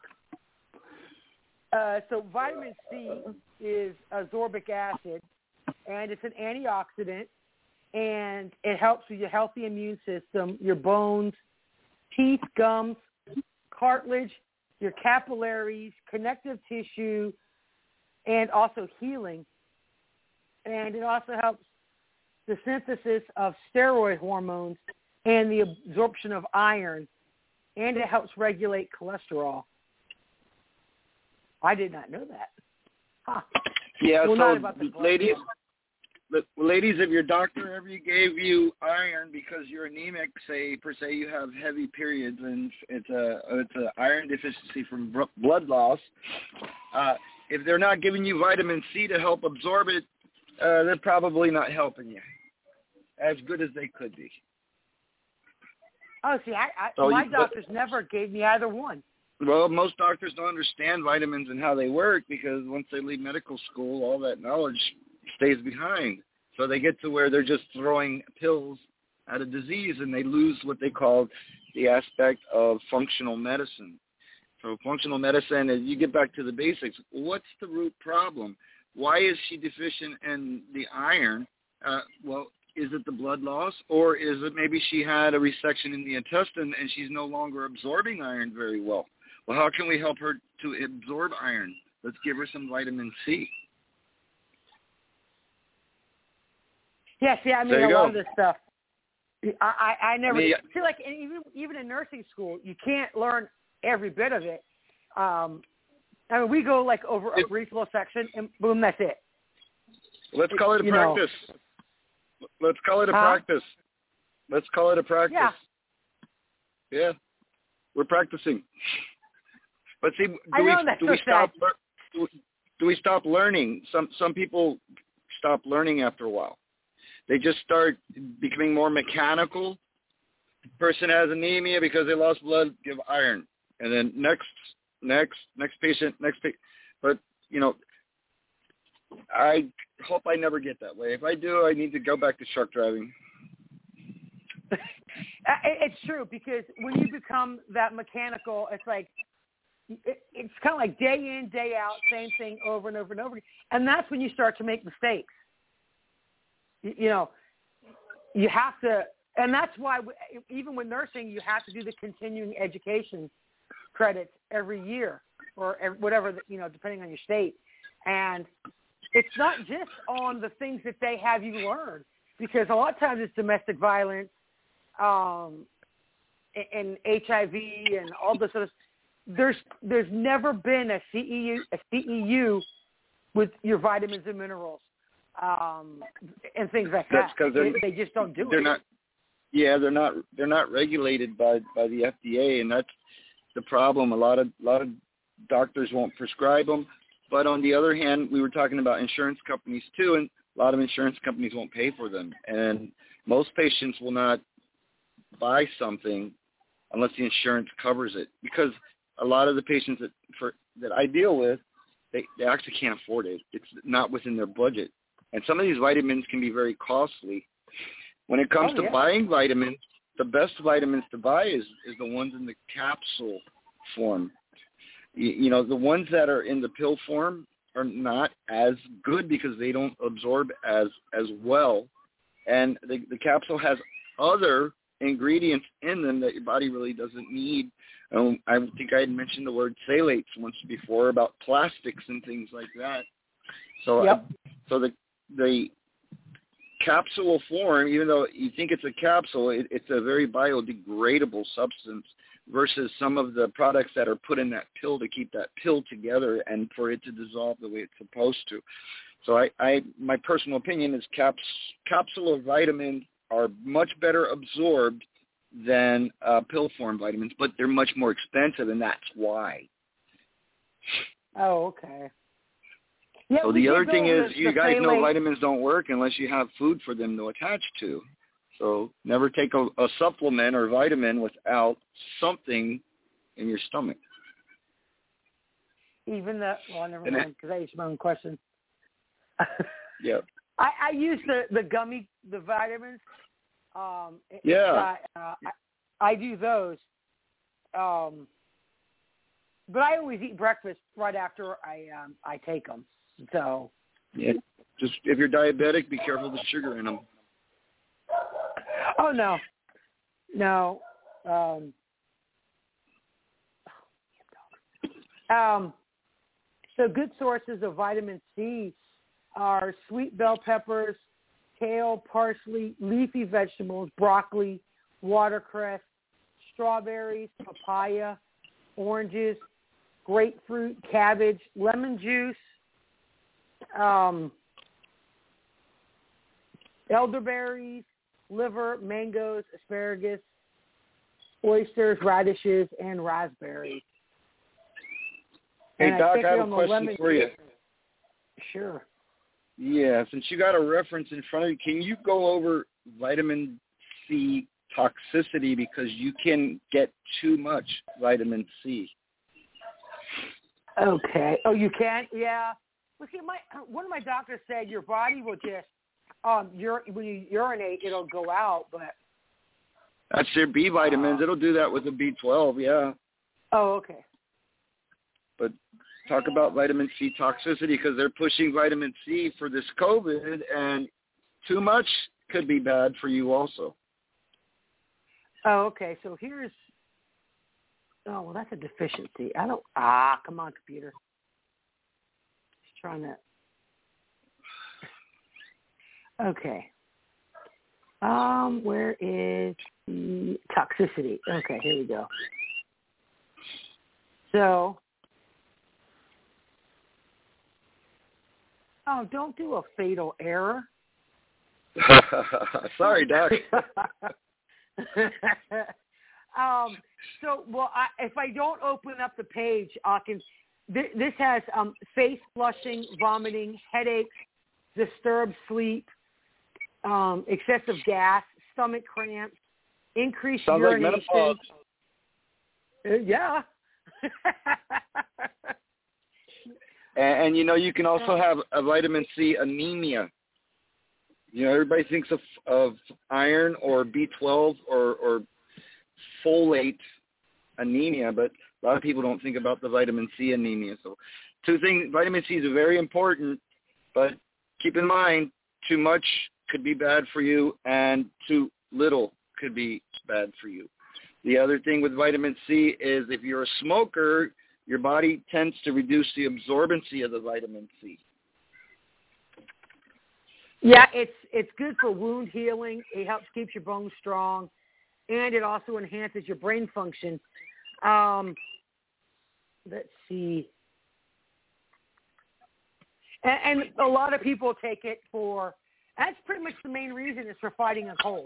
Uh, so vitamin C is ascorbic acid, and it's an antioxidant, and it helps with your healthy immune system, your bones, teeth, gums, cartilage, your capillaries, connective tissue, and also healing. And it also helps the synthesis of steroid hormones and the absorption of iron, and it helps regulate cholesterol. I did not know that. Huh. Yeah, well, so ladies, ladies, if your doctor ever gave you iron because you're anemic, say per se you have heavy periods and it's a it's an iron deficiency from blood loss, uh, if they're not giving you vitamin C to help absorb it, uh, they're probably not helping you as good as they could be. Oh, see, I, I so my you, doctors but, never gave me either one. Well, most doctors don't understand vitamins and how they work because once they leave medical school, all that knowledge stays behind. So they get to where they're just throwing pills at a disease and they lose what they call the aspect of functional medicine. So functional medicine is you get back to the basics. What's the root problem? Why is she deficient in the iron? Uh, well, is it the blood loss, or is it maybe she had a resection in the intestine and she's no longer absorbing iron very well? Well, how can we help her to absorb iron? Let's give her some vitamin C. Yeah, see, I mean, a go. lot of this stuff, I, I, I never, I mean, see, like, even, even in nursing school, you can't learn every bit of it. Um, I mean, we go, like, over a brief little section, and boom, that's it. Let's call it a you practice. Know. Let's call it a huh? practice. Let's call it a practice. Yeah. Yeah. We're practicing. But see, do I we know that's do so we stop sad. do, do we stop learning? Some some people stop learning after a while. They just start becoming more mechanical. Person has anemia because they lost blood, give iron. And then next next next patient, next patient. But, you know, I hope I never get that way. If I do, I need to go back to truck driving. It's true, because when you become that mechanical, it's like, it's kind of like day in, day out, same thing over and over and over again. And that's when you start to make mistakes. You know, you have to, and that's why even with nursing, you have to do the continuing education credits every year or whatever, you know, depending on your state. And it's not just on the things that they have you learn, because a lot of times it's domestic violence, um, and H I V and all this other. There's there's never been a C E U a C E U with your vitamins and minerals, um, and things like That's that. They, they just don't do they're it. Not, yeah, they're not they're not regulated by, by the F D A, and that's the problem. A lot of a lot of doctors won't prescribe them. But on the other hand, we were talking about insurance companies too, and a lot of insurance companies won't pay for them. And most patients will not buy something unless the insurance covers it, because a lot of the patients that for that I deal with, they, they actually can't afford it. It's not within their budget. And some of these vitamins can be very costly. When it comes oh, to yeah. buying vitamins, the best vitamins to buy is, is the ones in the capsule form. You, you know, the ones that are in the pill form are not as good because they don't absorb as as well. And the, the capsule has other ingredients in them that your body really doesn't need. Um, I think I had mentioned the word phthalates once before about plastics and things like that. So, yep. I, so the the capsule form, even though you think it's a capsule, it, it's a very biodegradable substance versus some of the products that are put in that pill to keep that pill together and for it to dissolve the way it's supposed to. So I, I my personal opinion is caps, capsule vitamins are much better absorbed than uh, pill form vitamins, but they're much more expensive, and that's why. Oh, okay. Yeah, so the other thing is, the, you the guys know phthalate. vitamins don't work unless you have food for them to attach to. So never take a, a supplement or vitamin without something in your stomach. Even the, well, never And mind, because I asked my own question. Yeah. I, I use the, the gummy, the vitamins. Um, it- Yeah. it's, uh, uh, I, I do those. Um, but I always eat breakfast right after I um, I take them. So. Yeah. Just if you're diabetic, be careful of the sugar in them. Oh no, no. Um, um, so good sources of vitamin C are sweet bell peppers, kale, parsley, leafy vegetables, broccoli, watercress, strawberries, papaya, oranges, grapefruit, cabbage, lemon juice, um, elderberries, liver, mangoes, asparagus, oysters, radishes, and raspberries. Hey, And Doc, I, I have a on the question lemon for you. juice. Sure. Yeah, since you got a reference in front of you, can you go over vitamin C toxicity, because you can get too much vitamin C? Okay. Oh, you can? Yeah. Well, see, my one of my doctors said your body will just um, ur- when you urinate, it'll go out, but. That's their B vitamins. It'll do that with the B twelve, yeah. Oh, okay. But talk about vitamin C toxicity, because they're pushing vitamin C for this COVID, and too much could be bad for you also. Oh, okay. So here's. Oh, well, that's a deficiency. I don't. Ah, come on, computer. Just trying to. Okay. Um, where is the toxicity? Okay, here we go. So, oh, don't do a fatal error. Sorry, Doc. um, so, well, I, if I don't open up the page, I can. Th- this has um, face flushing, vomiting, headaches, disturbed sleep, um, excessive gas, stomach cramps, increased Sounds like urination. menopause. Uh, yeah. and, and, you know, you can also have a vitamin C anemia. You know, everybody thinks of, of iron or B twelve or, or folate anemia, but a lot of people don't think about the vitamin C anemia. So two things, vitamin C is very important, but keep in mind, too much could be bad for you, and too little could be bad for you. The other thing with vitamin C is if you're a smoker, your body tends to reduce the absorbency of the vitamin C. Yeah, it's it's good for wound healing. It helps keep your bones strong, and it also enhances your brain function. Um, let's see. And, and a lot of people take it for, that's pretty much the main reason is for fighting a cold.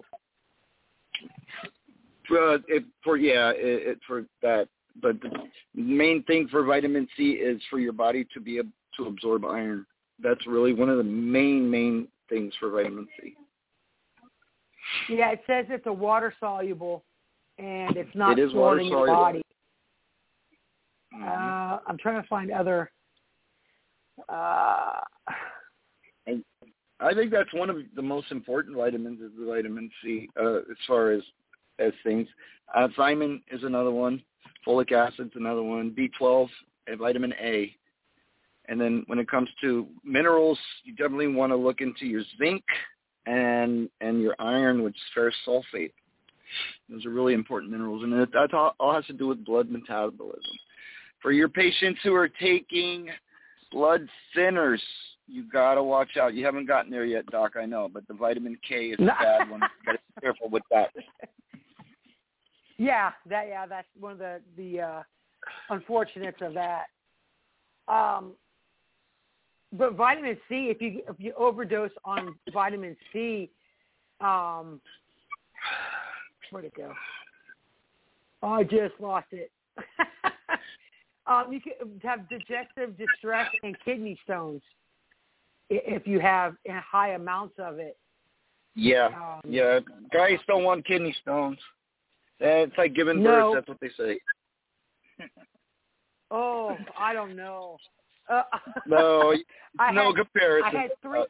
Uh, it, for yeah, it, it, for that. But the main thing for vitamin C is for your body to be able to absorb iron. That's really one of the main, main things for vitamin C. Yeah, it says it's a water soluble, and it's not it is stored in your water-soluble. body. Mm-hmm. Uh, I'm trying to find other. Uh, and I think that's one of the most important vitamins is the vitamin C, uh, as far as as things. Uh, thiamine is another one. Folic acid is another one. B twelve and vitamin A. And then when it comes to minerals, you definitely want to look into your zinc and and your iron, which is ferrous sulfate. Those are really important minerals, and that all, all has to do with blood metabolism. For your patients who are taking blood thinners, you got to watch out. You haven't gotten there yet, Doc, I know, but the vitamin K is a bad one. You got to be careful with that. Yeah, that yeah, that's one of the the uh, unfortunates of that. Um, but vitamin C, if you if you overdose on vitamin C, um, where'd it go? Oh, I just lost it. um, you can have digestive distress and kidney stones if you have high amounts of it. Yeah, um, yeah. Guys don't want kidney stones. It's like giving no. birth. That's what they say. Oh, I don't know. Uh, no, I no had, comparison. I had three.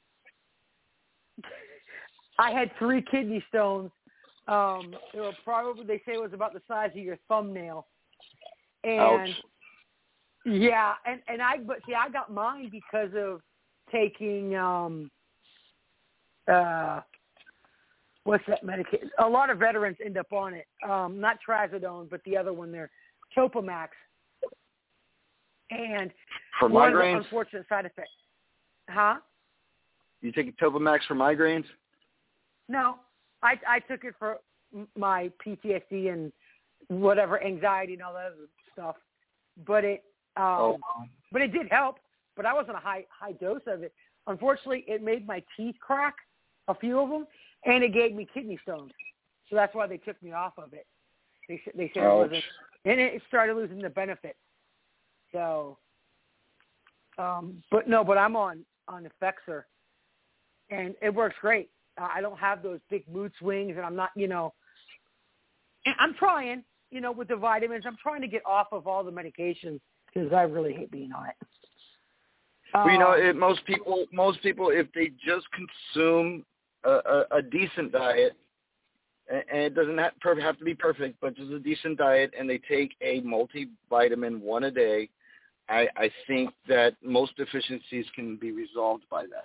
I had three kidney stones. Um, they were probably, they say it was about the size of your thumbnail. And Ouch. yeah, and, and I, but see, I got mine because of taking, um, uh, what's that medication? A lot of veterans end up on it. Um, not Trazodone, but the other one there, Topamax. And for one migraines? of the unfortunate side effects. Huh? You take Topamax for migraines? No, I I took it for my P T S D and whatever anxiety and all that other stuff. But it um, oh. but it did help. But I wasn't a high high dose of it. Unfortunately, it made my teeth crack, a few of them, and it gave me kidney stones. So that's why they took me off of it. They they said Ouch. it wasn't, and it started losing the benefits. So, um, but no, but I'm on on Effexor, and it works great. Uh, I don't have those big mood swings, and I'm not, you know, and I'm trying, you know, with the vitamins. I'm trying to get off of all the medications because I really hate being on it. Well, you know, Um, it, most people, most people, if they just consume a, a, a decent diet, and, and it doesn't have, have to be perfect, but just a decent diet, and they take a multivitamin one a day, I, I think that most deficiencies can be resolved by that.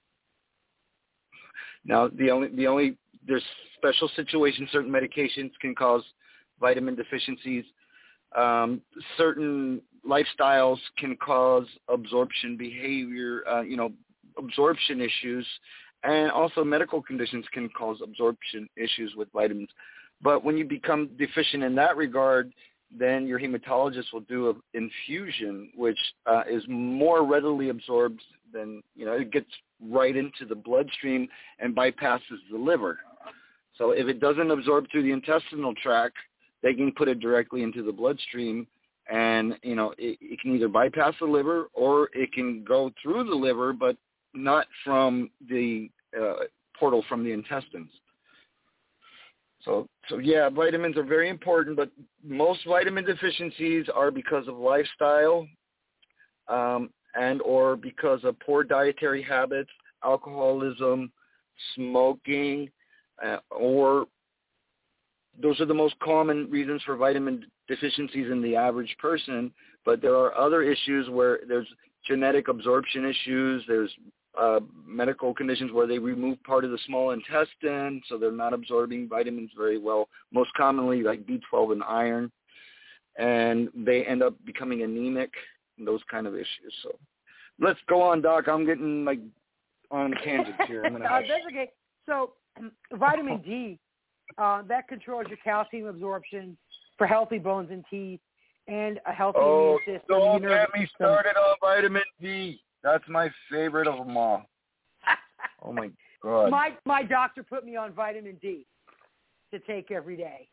Now, the only, the only, there's special situations, certain medications can cause vitamin deficiencies. Um, certain lifestyles can cause absorption behavior, uh, you know, absorption issues, and also medical conditions can cause absorption issues with vitamins. But when you become deficient in that regard, then your hematologist will do an infusion, which uh, is more readily absorbed than, you know, it gets right into the bloodstream and bypasses the liver. So if it doesn't absorb through the intestinal tract, they can put it directly into the bloodstream, and, you know, it, it can either bypass the liver or it can go through the liver, but not from the uh, portal from the intestines. So, so yeah, vitamins are very important, but most vitamin deficiencies are because of lifestyle um, and or because of poor dietary habits, alcoholism, smoking, uh, or those are the most common reasons for vitamin deficiencies in the average person. But there are other issues where there's genetic absorption issues, there's Uh, medical conditions where they remove part of the small intestine, so they're not absorbing vitamins very well, most commonly like B twelve and iron, and they end up becoming anemic, and those kind of issues. So let's go on, Doc. I'm getting like on tangents here. I'm gonna uh, that's okay. So vitamin D, uh, that controls your calcium absorption for healthy bones and teeth and a healthy oh, immune system. Don't nervous get me system. started on vitamin D. That's my favorite of them all. Oh, my God. My my doctor put me on vitamin D to take every day.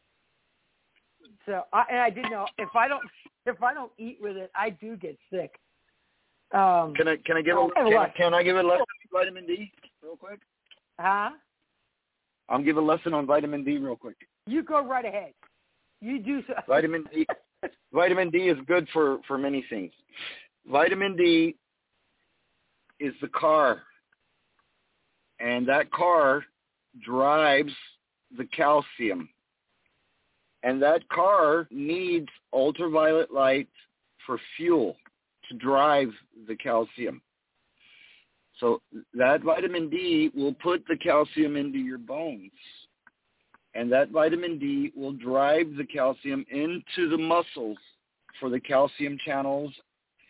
So, I, and I didn't know if I don't if I don't eat with it, I do get sick. Um, can I can I give a can, I, can I give a lesson on vitamin D real quick? Huh? I'll give a lesson on vitamin D real quick. You go right ahead. You do so. Vitamin D. Vitamin D is good for, for many things. Vitamin D is the car, and that car drives the calcium, and that car needs ultraviolet light for fuel to drive the calcium. So that vitamin D will put the calcium into your bones, and that vitamin D will drive the calcium into the muscles for the calcium channels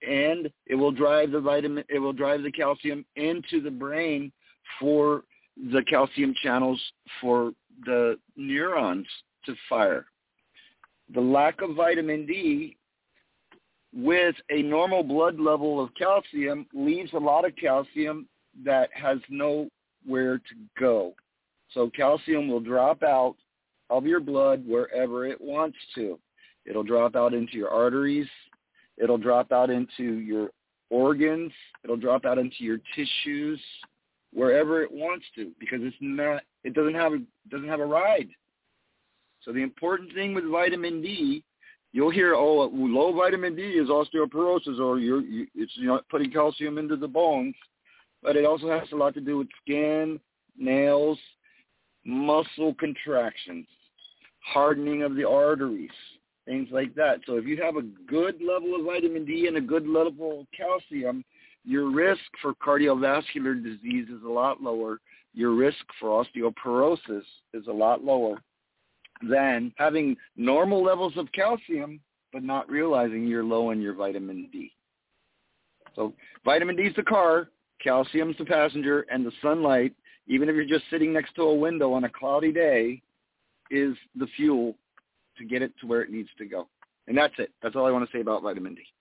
and it will drive the vitamin, it will drive the calcium into the brain for the calcium channels for the neurons to fire. The lack of vitamin D with a normal blood level of calcium leaves a lot of calcium that has nowhere to go. So calcium will drop out of your blood wherever it wants to. It'll drop out into your arteries. It'll drop out into your organs. It'll drop out into your tissues, wherever it wants to, because it's not. It doesn't have a doesn't have a ride. So the important thing with vitamin D, you'll hear, oh, low vitamin D is osteoporosis, or you're you, it's you know putting calcium into the bones, but it also has a lot to do with skin, nails, muscle contractions, hardening of the arteries, things like that. So if you have a good level of vitamin D and a good level of calcium, your risk for cardiovascular disease is a lot lower. Your risk for osteoporosis is a lot lower than having normal levels of calcium but not realizing you're low in your vitamin D. So vitamin D is the car, calcium is the passenger, and the sunlight, even if you're just sitting next to a window on a cloudy day, is the fuel to get it to where it needs to go. And that's it. That's all I want to say about vitamin D.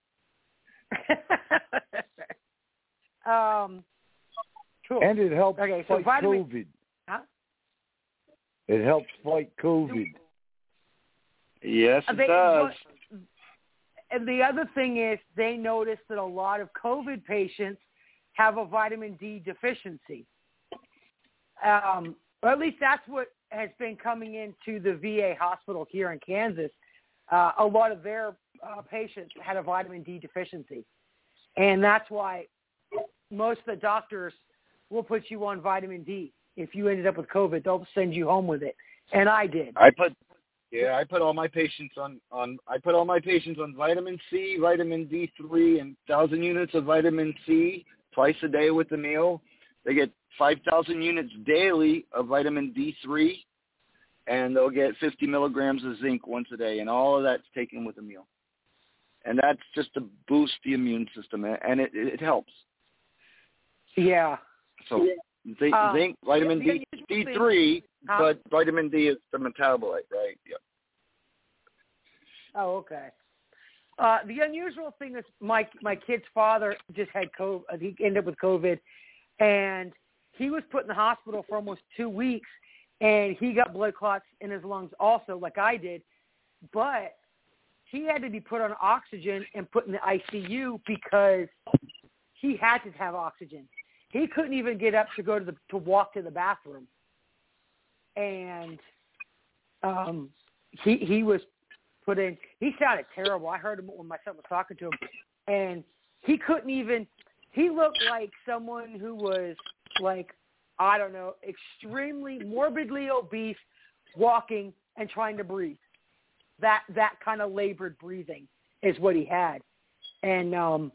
um, cool. And it helps okay, so fight vitamin, COVID. Huh? It helps fight COVID. Yes, it they, does. But, and the other thing is they noticed that a lot of COVID patients have a vitamin D deficiency. Um, or at least that's what has been coming into the V A hospital here in Kansas. Uh, a lot of their uh, patients had a vitamin D deficiency. And that's why most of the doctors will put you on vitamin D. If you ended up with COVID, they'll send you home with it. And I did. I put, yeah, I put all my patients on, on I put all my patients on vitamin C, vitamin D three, and one thousand units of vitamin C twice a day with the meal. They get five thousand units daily of vitamin D three, and they'll get fifty milligrams of zinc once a day, and all of that's taken with a meal. And that's just to boost the immune system, and it, it helps. Yeah. So zinc, um, zinc vitamin D, D three, huh? but vitamin D is the metabolite, right? Yeah. Oh, okay. Uh, the unusual thing is my my kid's father just had COVID. He ended up with COVID, and he was put in the hospital for almost two weeks, and he got blood clots in his lungs also, like I did. But he had to be put on oxygen and put in the I C U because he had to have oxygen. He couldn't even get up to go to the to walk to the bathroom, and um, he he was put in. He sounded terrible. I heard him when my son was talking to him, and he couldn't even. He looked like someone who was like, I don't know, extremely morbidly obese, walking and trying to breathe. That that kind of labored breathing is what he had, and um.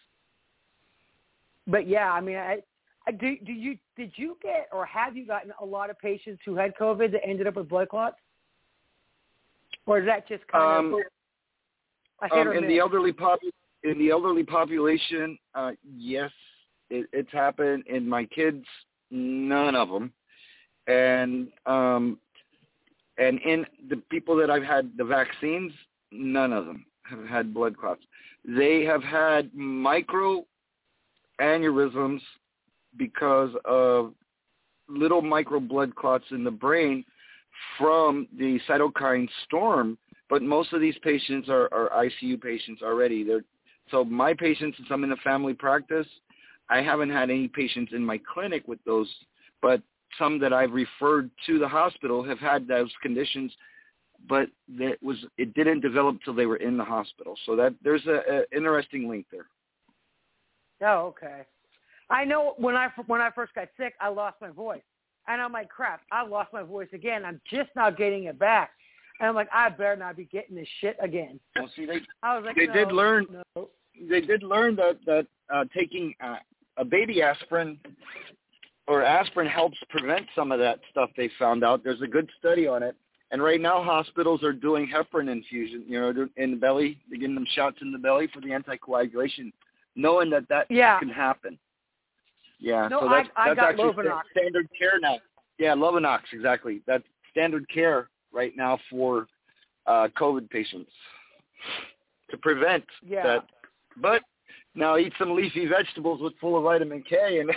But yeah, I mean, I, I do. Do you did you get or have you gotten a lot of patients who had COVID that ended up with blood clots, or is that just kind um, of a hit um, or in miss? the elderly pop in the elderly population? Uh, yes, it, it's happened. In my kids, none of them, and um, and in the people that I've had the vaccines, none of them have had blood clots. They have had micro aneurysms because of little micro blood clots in the brain from the cytokine storm, but most of these patients are, are I C U patients already. They're, so my patients, since I'm in a family practice, I haven't had any patients in my clinic with those, but some that I've referred to the hospital have had those conditions, but that was it didn't develop till they were in the hospital. So that there's a, a interesting link there. Oh, okay. I know when I when I first got sick, I lost my voice, and I'm like, crap, I lost my voice again. I'm just now getting it back, and I'm like, I better not be getting this shit again. Well, see, they I was like, they no, did learn no. they did learn that that uh, taking uh, a baby aspirin or aspirin helps prevent some of that stuff. They found out there's a good study on it, And right now, hospitals are doing heparin infusion, you know, in the belly. They're getting them shots in the belly for the anticoagulation, knowing that that yeah. can happen. Yeah, no, so that's, I, I that's got actually Lovenox. standard care now. Yeah, Lovenox, exactly. That's standard care right now for uh, COVID patients to prevent yeah. that. But now eat some leafy vegetables with full of vitamin K, and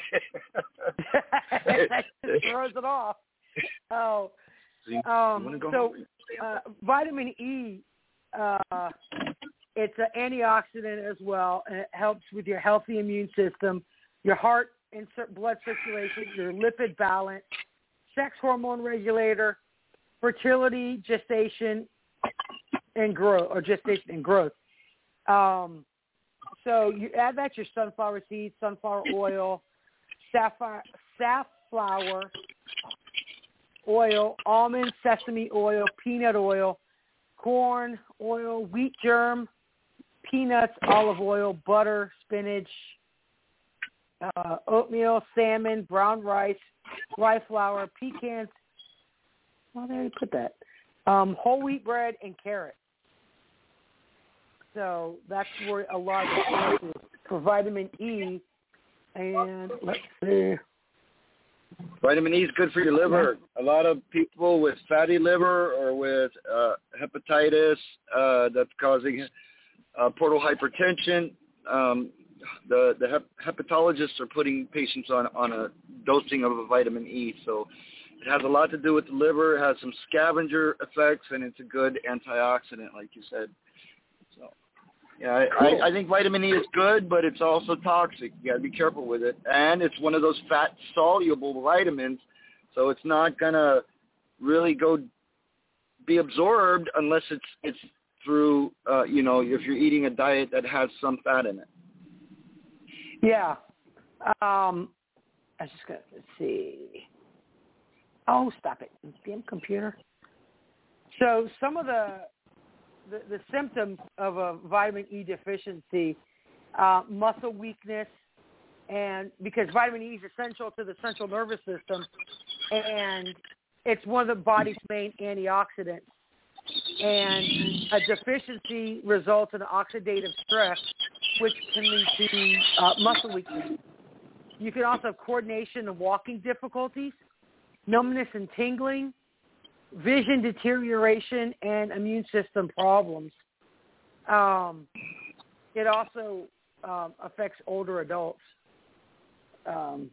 that just throws it off. Oh, um, so uh, vitamin E, uh, it's an antioxidant as well, and it helps with your healthy immune system, your heart and blood circulation, your lipid balance, sex hormone regulator, fertility, gestation, and growth, or gestation and growth. Um, so you add that to your sunflower seeds, sunflower oil, safflower, safflower oil, almond, sesame oil, peanut oil, corn oil, wheat germ, peanuts, olive oil, butter, spinach, uh, oatmeal, salmon, brown rice, rye flour, pecans. Well, there you put that. Um, whole wheat bread and carrots. So that's where a lot of the sources for vitamin E. And let's see. Vitamin E is good for your liver. A lot of people with fatty liver or with uh, hepatitis uh, that's causing uh, portal hypertension, um, the the hep- hepatologists are putting patients on, on a dosing of a vitamin E. So it has a lot to do with the liver. It has some scavenger effects, and it's a good antioxidant, like you said. So, yeah, I, Cool. I, I think vitamin E is good, but it's also toxic. You got to be careful with it. And it's one of those fat-soluble vitamins, so it's not going to really go be absorbed unless it's it's through, uh, you know, if you're eating a diet that has some fat in it. Yeah. Um, I was just going to, let's see. Oh, stop it. Damn computer. So some of the, the, the symptoms of a vitamin E deficiency, uh, muscle weakness, and because vitamin E is essential to the central nervous system, and it's one of the body's main antioxidants. And a deficiency results in oxidative stress, which can lead to uh, muscle weakness. You can also have coordination and walking difficulties, numbness and tingling, vision deterioration, and immune system problems. Um, it also um, affects older adults. Um,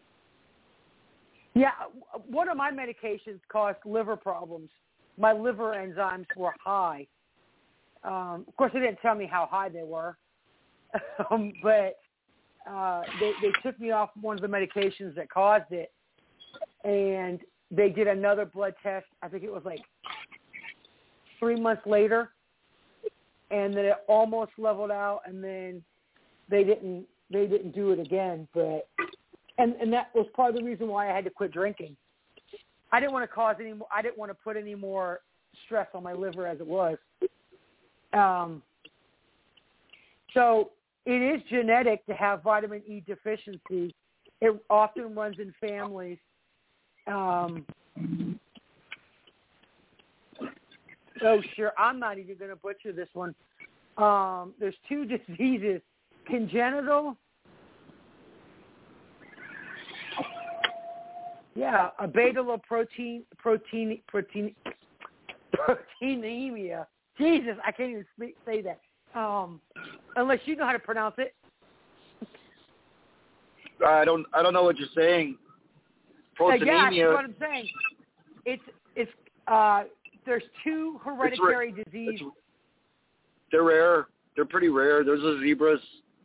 yeah, one of my medications caused liver problems. My liver enzymes were high. Um, of course, they didn't tell me how high they were, um, but uh, they, they took me off one of the medications that caused it, and they did another blood test. I think it was like three months later, and then it almost leveled out, and then they didn't they didn't do it again. But and and that was part of the reason why I had to quit drinking. I didn't want to cause any more, I didn't want to put any more stress on my liver as it was. Um, so it is genetic to have vitamin E deficiency. It often runs in families. Um, oh, sure. I'm not even going to butcher this one. Um, there's two diseases, congenital. Yeah, a beta-protein, protein, protein, proteinemia. Jesus, I can't even speak, say that. Um, unless you know how to pronounce it. I don't. I don't know what you're saying. Uh, yeah, Proteinemia. that's what I'm saying. It's it's uh, there's two hereditary It's, diseases. it's, they're rare. They're pretty rare. Those are zebras.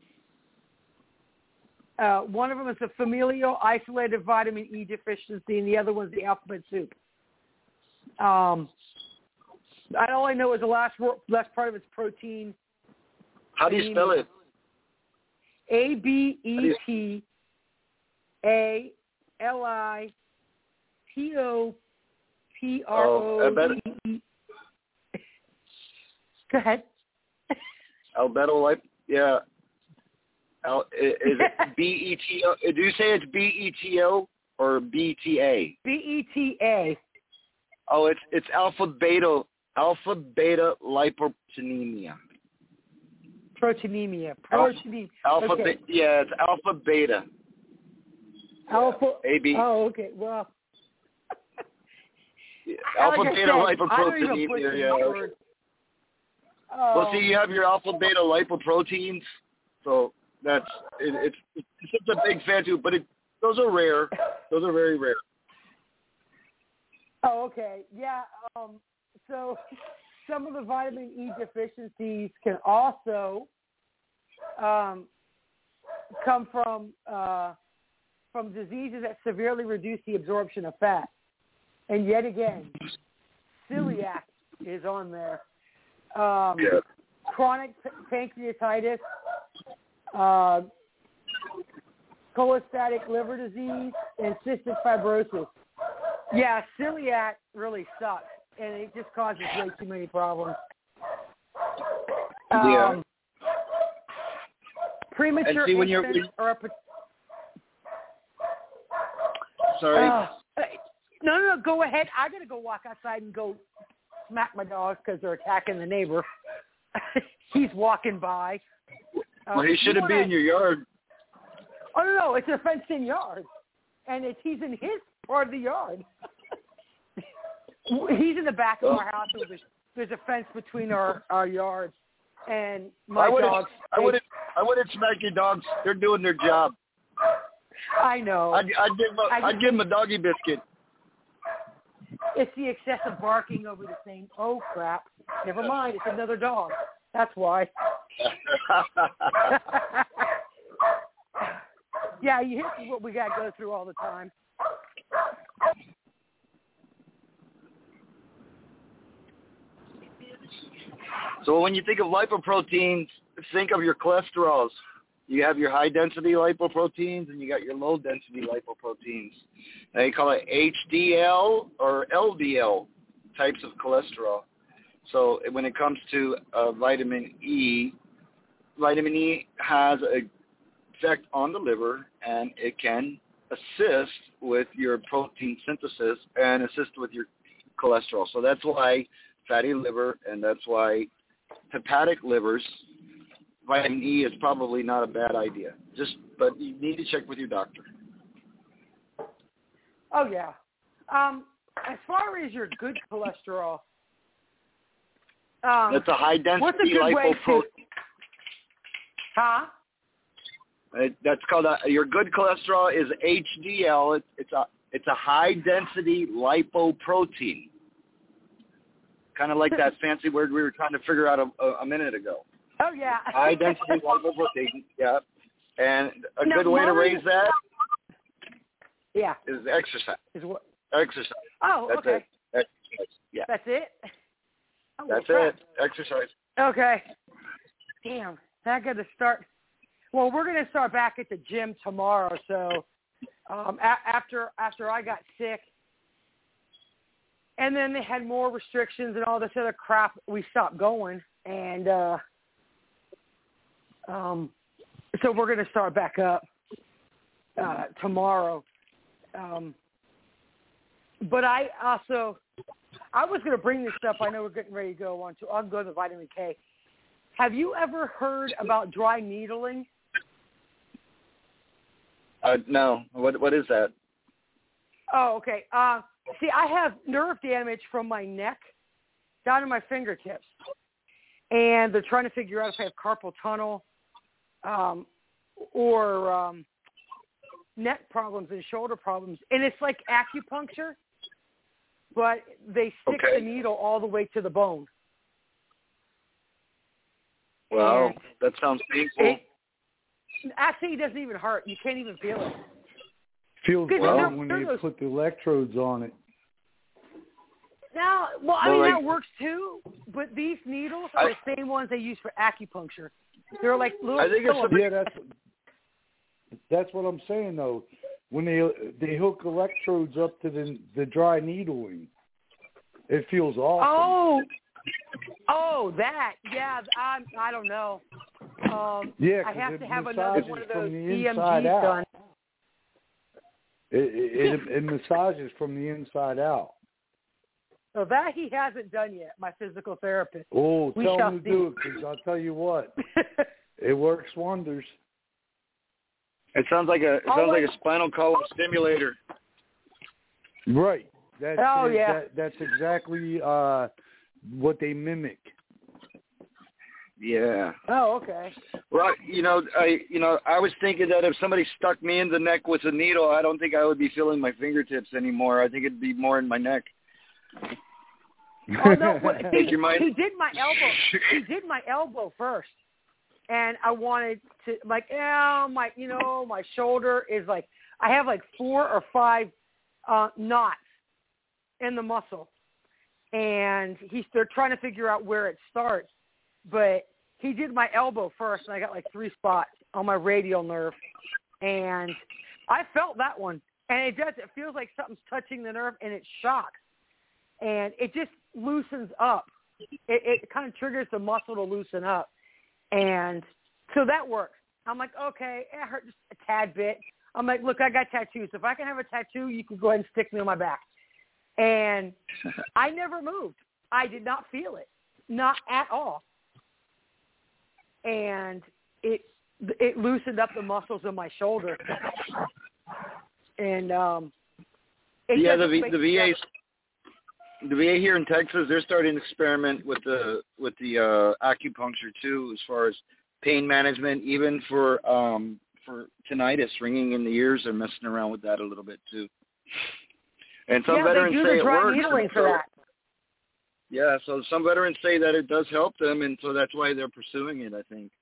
Uh, one of them is a familial isolated vitamin E deficiency, and the other one's the alphabet soup. Um, I all I know is the last word, last part of it's protein. How do you spell it? A B E T A L I T O P R O T E. Go ahead. Albedo, yeah. Al, is it B E T O? Do you say it's B E T O or B T A? B E T A. Oh, it's it's alpha beta alpha beta lipoproteinemia. Proteinemia. Proteinemia. Alpha okay. beta, yeah, it's alpha beta. Alpha. A B. Oh, okay. Well. Yeah, alpha like beta said, lipoproteinemia. Yeah. Okay. Oh. Well, see, you have your alpha beta lipoproteins, so that's it, it's it's just a big fancy, but it those are rare. Those are very rare. Oh, okay. Yeah. Um, so some of the vitamin E deficiencies can also um, come from uh, from diseases that severely reduce the absorption of fat. And yet again, celiac is on there. Um, yeah. Chronic p- pancreatitis, uh, cholestatic liver disease, and cystic fibrosis. Yeah, celiac really sucks, and it just causes way too many problems. Um, yeah. Premature And see, when you're, infants when, are a... Sorry. Uh, no, no, no, go ahead. I got to go walk outside and go smack my dogs because they're attacking the neighbor. He's walking by. Uh, well, he shouldn't wanna... be in your yard. Oh, no, no, it's a fenced-in yard. And it's, he's in his part of the yard. He's in the back of our house. There's a, there's a fence between our, our yards. And my I wouldn't, dogs... I wouldn't, I wouldn't smack your dogs. They're doing their job. I know. I'd, I'd, give, him a, I I'd give him a doggy biscuit. It's the excessive barking over the thing. Oh, crap. Never mind. It's another dog. That's why. Yeah, this is what we got to go through all the time. So when you think of lipoproteins, think of your cholesterols. You have your high-density lipoproteins, and you got your low-density lipoproteins. They call it H D L or L D L types of cholesterol. So when it comes to uh, vitamin E, vitamin E has an effect on the liver, and it can assist with your protein synthesis and assist with your cholesterol. So that's why fatty liver, and that's why hepatic livers, vitamin E is probably not a bad idea. Just, but you need to check with your doctor. Oh, yeah. Um, as far as your good cholesterol, um, That's a high-density what's a good way lipoprotein. to... Huh? It, that's called a, your good cholesterol is H D L. It, it's a it's a high-density lipoprotein. Kind of like that fancy word we were trying to figure out a, a, a minute ago. Oh, yeah. High-density lipoprotein, yeah. And a Now, good way to mine- raise that Yeah. is exercise. Is what? Exercise. Oh, That's okay. it. Exercise. Yeah. That's it? Oh, That's well, it. Exercise. Okay. Damn. I got to start. Well, we're going to start back at the gym tomorrow. So um, a- after after I got sick, and then they had more restrictions and all this other crap, we stopped going. And uh, um, so we're going to start back up uh, tomorrow. Um, but I also, I was going to bring this up. I know we're getting ready to go on to. I'll go to the vitamin K. Have you ever heard about dry needling? Uh, no. What What is that? Oh, okay. Uh, see, I have nerve damage from my neck down to my fingertips. And they're trying to figure out if I have carpal tunnel um, or um, neck problems and shoulder problems. And it's like acupuncture, but they stick Okay. the needle all the way to the bone. Wow, And that sounds painful. It, actually, it doesn't even hurt. You can't even feel it. Feels Because well they're- when they're they those- put the electrodes on it. Now, well, I Well, mean, like- that works too, but these needles are I- the same ones they use for acupuncture. They're like little I think it's filaments. Yeah, that's that's what I'm saying though. When they they hook electrodes up to the the dry needling, it feels awesome. Oh, oh, that, yeah, I, I don't know. Um, Yeah, I 'cause have it to have another massages one of from those the E M inside Gs out. done. It, it, it, it massages from the inside out. So that he hasn't done yet, my physical therapist. Oh, We tell shall him to see. do it, because I'll tell you what, it works wonders. It sounds like a it sounds like a spinal column stimulator. Right. That's Oh, it. yeah. That, that's exactly uh, what they mimic. Yeah. Oh, okay. Well, you know, I you know, I was thinking that if somebody stuck me in the neck with a needle, I don't think I would be feeling my fingertips anymore. I think it'd be more in my neck. Oh no! Well, he, You might- he did my elbow. He did my elbow first, and I wanted to like, oh my, you know, my shoulder is like I have like four or five uh, knots in the muscle, and he's they're trying to figure out where it starts, but he did my elbow first, and I got like three spots on my radial nerve, and I felt that one, and it does. It feels like something's touching the nerve, and it shocks, and it just loosens up. It, it kind of triggers the muscle to loosen up, and so that works. I'm like, okay, it hurt just a tad bit. I'm like, look, I got tattoos. If I can have a tattoo, you can go ahead and stick me on my back. And I never moved. I did not feel it, not at all. And it it loosened up the muscles of my shoulder. And um, it yeah, the doesn't v, make the V A sense. the V A here in Texas, they're starting to experiment with the with the uh, acupuncture too, as far as pain management, even for um, for tinnitus, ringing in the ears. They're messing around with that a little bit too. And some yeah, veterans they do say the it dry works. needling for so- that. Yeah, so some veterans say that it does help them, and so that's why they're pursuing it, I think.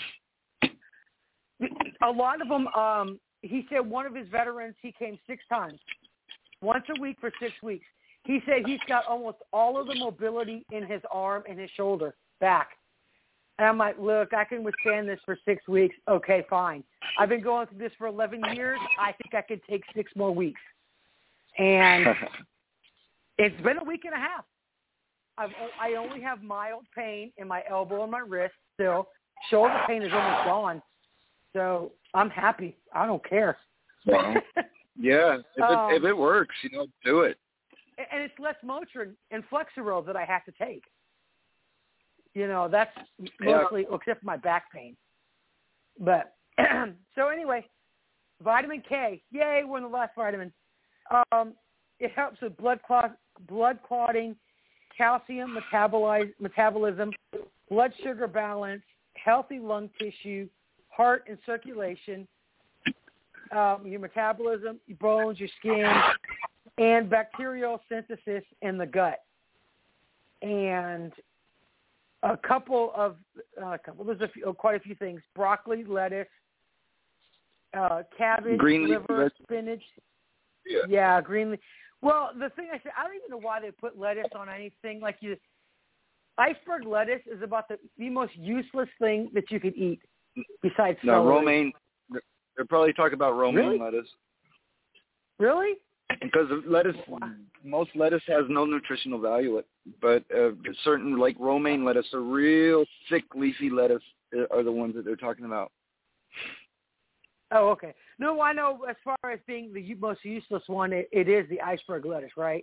A lot of them, um, he said one of his veterans, he came six times, once a week for six weeks. He said he's got almost all of the mobility in his arm and his shoulder back. And I'm like, look, I can withstand this for six weeks. Okay, fine. I've been going through this for eleven years. I think I could take six more weeks. And it's been a week and a half. I've, I only have mild pain in my elbow and my wrist still. Shoulder pain is almost gone. So I'm happy. I don't care. Well, yeah, if, Um, it, if it works, you know, do it. And it's less Motrin and Flexeril that I have to take. You know, that's mostly, except for my back pain. But, so anyway, vitamin K. Yay, we're in the last vitamin. Um, it helps with blood clot, blood clotting, calcium metabolize, metabolism, blood sugar balance, healthy lung tissue, heart and circulation, um, your metabolism, your bones, your skin, and bacterial synthesis in the gut. And a couple of, uh, a couple, there's a few, quite a few things, broccoli, lettuce, uh, cabbage, Green leaf liver, veg- spinach. Yeah. Yeah, green leaf. Well, the thing I said, I don't even know why they put lettuce on anything. Like you, iceberg lettuce is about the, the most useless thing that you could eat besides No, celery. romaine. They're probably talking about romaine Really? lettuce. Really? Because lettuce, most lettuce has no nutritional value, but uh, certain like romaine lettuce, a real thick leafy lettuce, uh, are the ones that they're talking about. Oh, okay. No, I know as far as being the u- most useless one, it, it is the iceberg lettuce, right?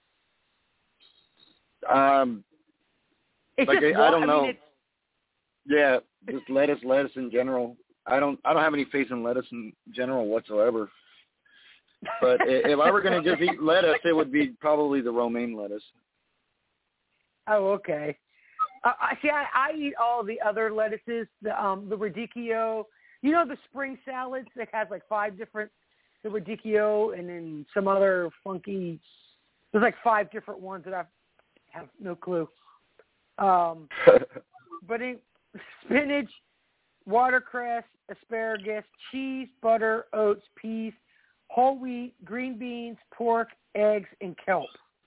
Um, It's like just I, I wa- don't know. mean, it's, Yeah, just lettuce, lettuce in general. I don't, I don't have any faith in lettuce in general whatsoever. But i- if I were going to just eat lettuce, it would be probably the romaine lettuce. Oh, okay. Uh, I see. I, I eat all the other lettuces, the um, the radicchio. You know the spring salads that has like five different, the radicchio, and then some other funky. There's like five different ones that I have no clue. Um, but in spinach, watercress, asparagus, cheese, butter, oats, peas, whole wheat, green beans, pork, eggs, and kelp.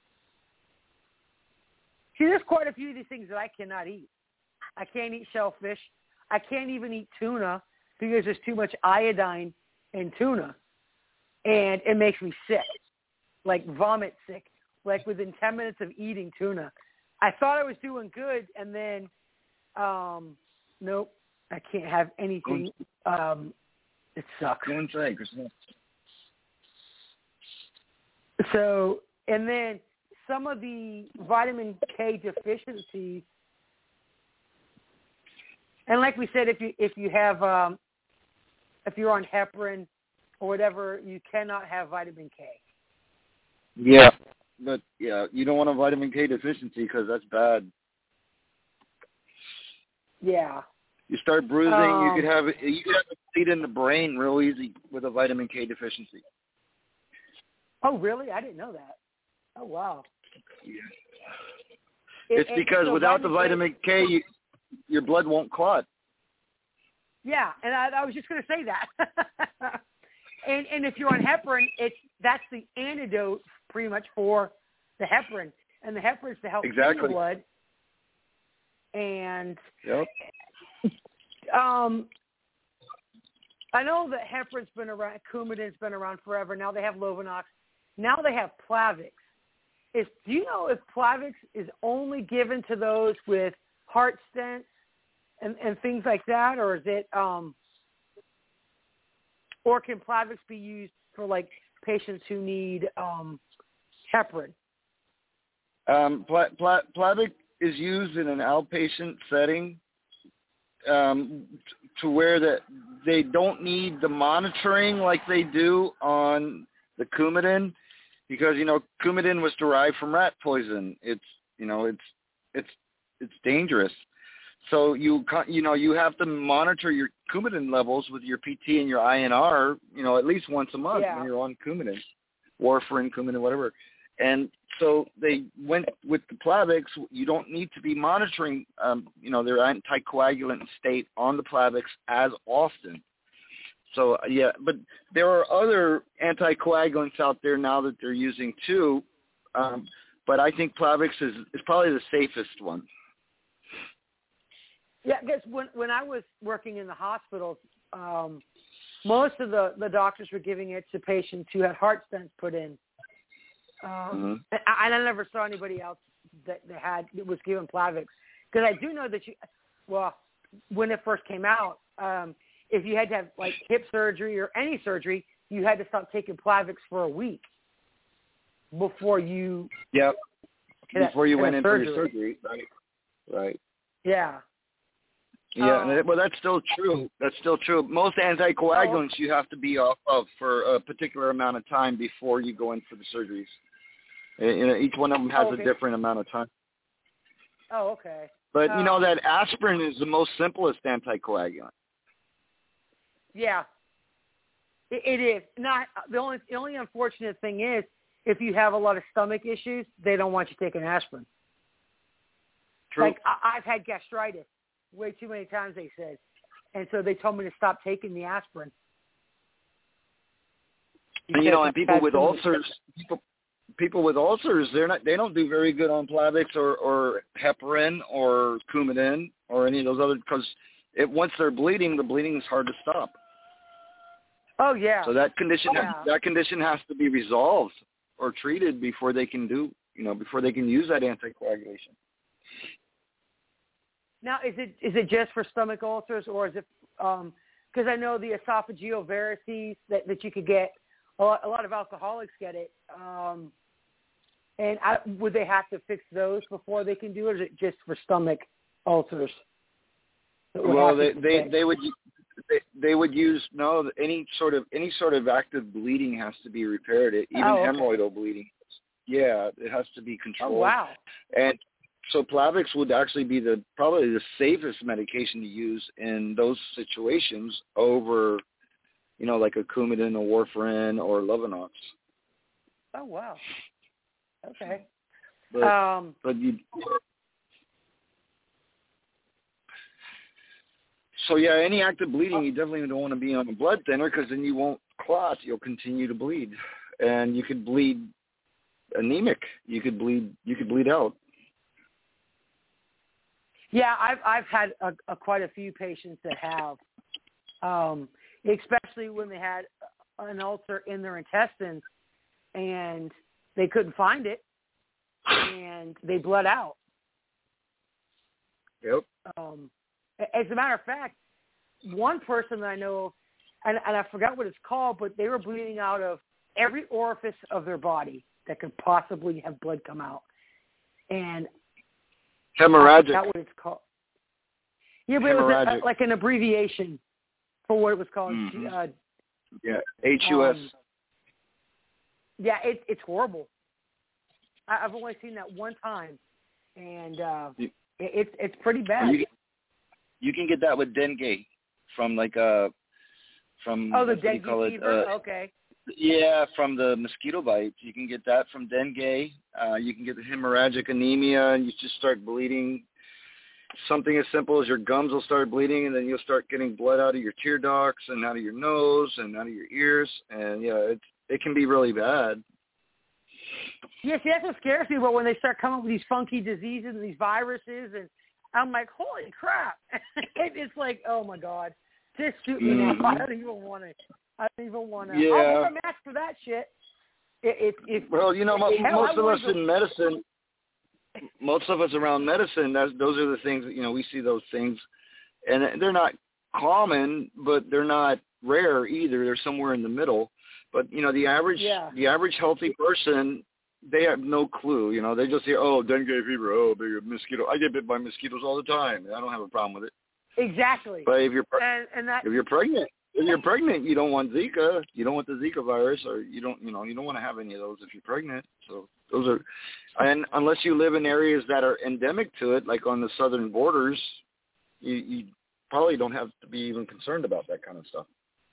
See, there's quite a few of these things that I cannot eat. I can't eat shellfish. I can't even eat tuna because there's too much iodine in tuna. And it makes me sick, like vomit sick, like within ten minutes of eating tuna. I thought I was doing good, and then, um, nope, I can't have anything. Um, it sucks. Go inside, Chris. So, and then some of the vitamin K deficiencies, and like we said, if you if you have um, if you're on heparin or whatever, you cannot have vitamin K. Yeah, but yeah, you don't want a vitamin K deficiency because that's bad. Yeah. You start bruising, Um, you could have you could have a bleed in the brain real easy with a vitamin K deficiency. Oh, really? I didn't know that. Oh, wow. Yeah. It- It's it- because so without the vitamin K, you, your blood won't clot. Yeah, and I, I was just going to say that. and and if you're on heparin, it's that's the antidote pretty much for the heparin, and the heparin's to help Exactly. clean the blood. And Yep. um, I know that heparin's been around, Coumadin's been around forever. Now they have Lovenox. Now they have Plavix. Is do you know if Plavix is only given to those with heart stents and, and things like that, or is it, um, or can Plavix be used for like patients who need um, heparin? Um, Pla- Pla- Plavix is used in an outpatient setting um, t- to where that they don't need the monitoring like they do on the Coumadin, because you know Coumadin was derived from rat poison. It's you know it's it's it's dangerous. So you you know you have to monitor your Coumadin levels with your P T and your I N R, you know, at least once a month Yeah. when you're on Coumadin, warfarin, Coumadin, whatever. And so they went with the Plavix. You don't need to be monitoring, um, you know, their anticoagulant state on the Plavix as often. So yeah, but there are other anticoagulants out there now that they're using too. Um, but I think Plavix is is probably the safest one. Yeah, because when when I was working in the hospitals, um, most of the, the doctors were giving it to patients who had heart stents put in. Um, Mm-hmm. and, I, and I never saw anybody else that, that had that was given Plavix. Because I do know that you, well, when it first came out, um, if you had to have like hip surgery or any surgery, you had to stop taking Plavix for a week before you. Yep. had- Before you had went in for your surgery. surgery, right? Right. Yeah. Yeah, Um, and it, well, that's still true. That's still true. Most anticoagulants you have to be off of for a particular amount of time before you go in for the surgeries. And, you know, each one of them has Oh, okay. a different amount of time. Oh, okay. But, you know, Um, that aspirin is the most simplest anticoagulant. Yeah, it, it is. Not the only the only unfortunate thing is if you have a lot of stomach issues, they don't want you taking aspirin. True. Like I, I've had gastritis way too many times, they said, and so they told me to stop taking the aspirin. And, you know, and Because people I've with had too many- ulcers, people, people with ulcers, they're not, they don't do very good on Plavix or, or heparin or Coumadin or any of those other, because it, once they're bleeding, the bleeding is hard to stop. Oh yeah. So that condition, Yeah. that condition has to be resolved or treated before they can do, you know, before they can use that anticoagulation. Now, is it is it just for stomach ulcers, or is it? Because I know the esophageal varices that, that you could get. A lot, a lot of alcoholics get it. Um, and I, would they have to fix those before they can do it, or is it just for stomach ulcers? that would Well, have they to be they, fixed? they would they, they would use no any sort of any sort of active bleeding has to be repaired. It, even Oh, okay. hemorrhoidal bleeding. Yeah, it has to be Oh controlled. wow. And so Plavix would actually be the probably the safest medication to use in those situations over, you know, like a Coumadin or warfarin or Lovenox. Oh wow. Okay. But Um, but you. So yeah, any active bleeding, you definitely don't want to be on a blood thinner because then you won't clot. You'll continue to bleed, and you could bleed anemic. You could bleed. You could bleed out. yeah, I've I've had a, a, quite a few patients that have, um, especially when they had an ulcer in their intestines, and they couldn't find it, and they bled out. Yep. Um, as a matter of fact, one person that I know, and, and I forgot what it's called, but they were bleeding out of every orifice of their body, that could possibly have blood come out. And hemorrhagic. That's what it's called. Yeah, but it was a, like an abbreviation for what it was called. Mm-hmm. Uh, yeah, H U S. Um, yeah, it, it's horrible. I, I've only seen that one time, and uh, you, it, it's it's pretty bad. You, you can get that with dengue from like uh from oh the what do you dengue call it? fever. Uh, okay. Yeah, from the mosquito bites. You can get that from dengue. Uh, you can get the hemorrhagic anemia, and you just start bleeding. Something as simple as your gums will start bleeding, and then you'll start getting blood out of your tear ducts and out of your nose and out of your ears. And, yeah, it, it can be really bad. Yeah, see, that's what scares me about when they start coming up with these funky diseases and these viruses. And I'm like, holy crap. It's like, oh, my God. Just shoot me now. Mm-hmm. I don't even want to. I don't even want to. Yeah. I'll wear a mask for that shit. It, it, it, well, you know, most, hell, most of us to... in medicine, most of us around medicine, that's, those are the things, that, you know, we see those things. And they're not common, but they're not rare either. They're somewhere in the middle. But, you know, the average, yeah. the average healthy person, they have no clue. You know, they just hear, oh, dengue fever, oh, big mosquito. I get bit by mosquitoes all the time. I don't have a problem with it. Exactly. But if you're pre- and, and that, if you're pregnant, if you're pregnant, you don't want Zika. You don't want the Zika virus, or you don't, you know, you don't want to have any of those if you're pregnant. So those are, and unless you live in areas that are endemic to it, like on the southern borders, you, you probably don't have to be even concerned about that kind of stuff.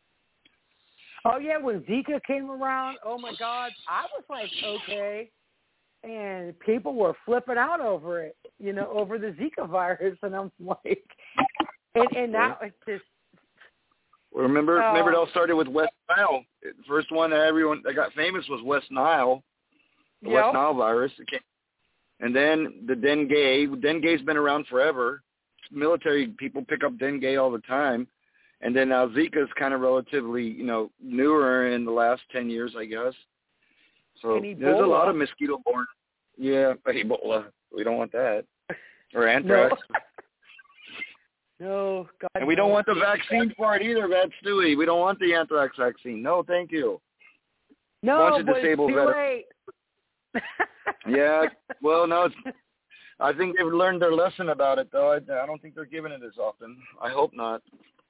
Oh yeah, when Zika came around, oh my God, I was like, okay, and people were flipping out over it, you know, over the Zika virus, and I'm like, and, and now it's just. Well, remember, uh, remember it all started with West Nile. The first one that everyone that got famous was West Nile, the yep. West Nile virus. It came, and then the dengue. Dengue's been around forever. Military people pick up dengue all the time. And then now Zika's kind of relatively, you know, newer in the last ten years, I guess. So there's a lot of mosquito-borne. Yeah, Ebola. We don't want that. Or anthrax. No, no God. And we don't want the vaccine for it either, Vet Stewie. We don't want the anthrax vaccine. No, thank you. No, but it's too late. Yeah, well, no, it's, I think they've learned their lesson about it, though. I, I don't think they're giving it as often. I hope not.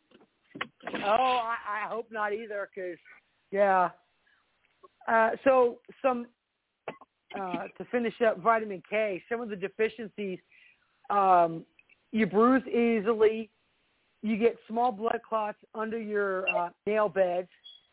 Oh, I, I hope not either, because, yeah. Uh, so some, uh, to finish up vitamin K, some of the deficiencies, um, you bruise easily, you get small blood clots under your uh, nail beds.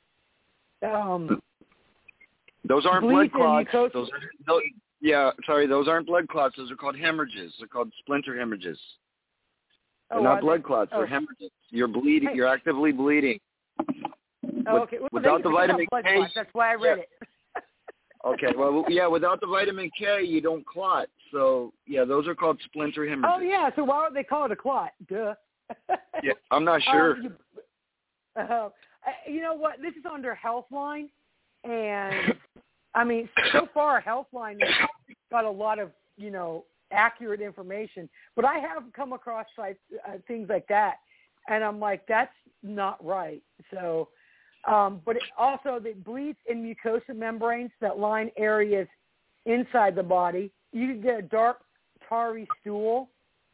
Um, those aren't blood clots. Mucosa- those are, those, yeah, sorry, those aren't blood clots. Those are called hemorrhages. They're called splinter hemorrhages. They're oh, not blood they? clots. Oh. They're hemorrhages. You're bleeding. Hey. You're actively bleeding. Oh, okay. Well, without the vitamin K, clots. That's why I read yeah. it. Okay. Well, yeah. Without the vitamin K, you don't clot. So, yeah, those are called splinter hemorrhages. Oh, yeah. So why would they call it a clot? Duh. Yeah, I'm not sure. Um, you, uh, you know what? This is under Healthline, and I mean, so far Healthline has got a lot of, you know, accurate information, but I have come across sites, uh, things like that, and I'm like, that's not right. So, um, but it also, it bleeds in mucosa membranes that line areas inside the body. You can get a dark, tarry stool,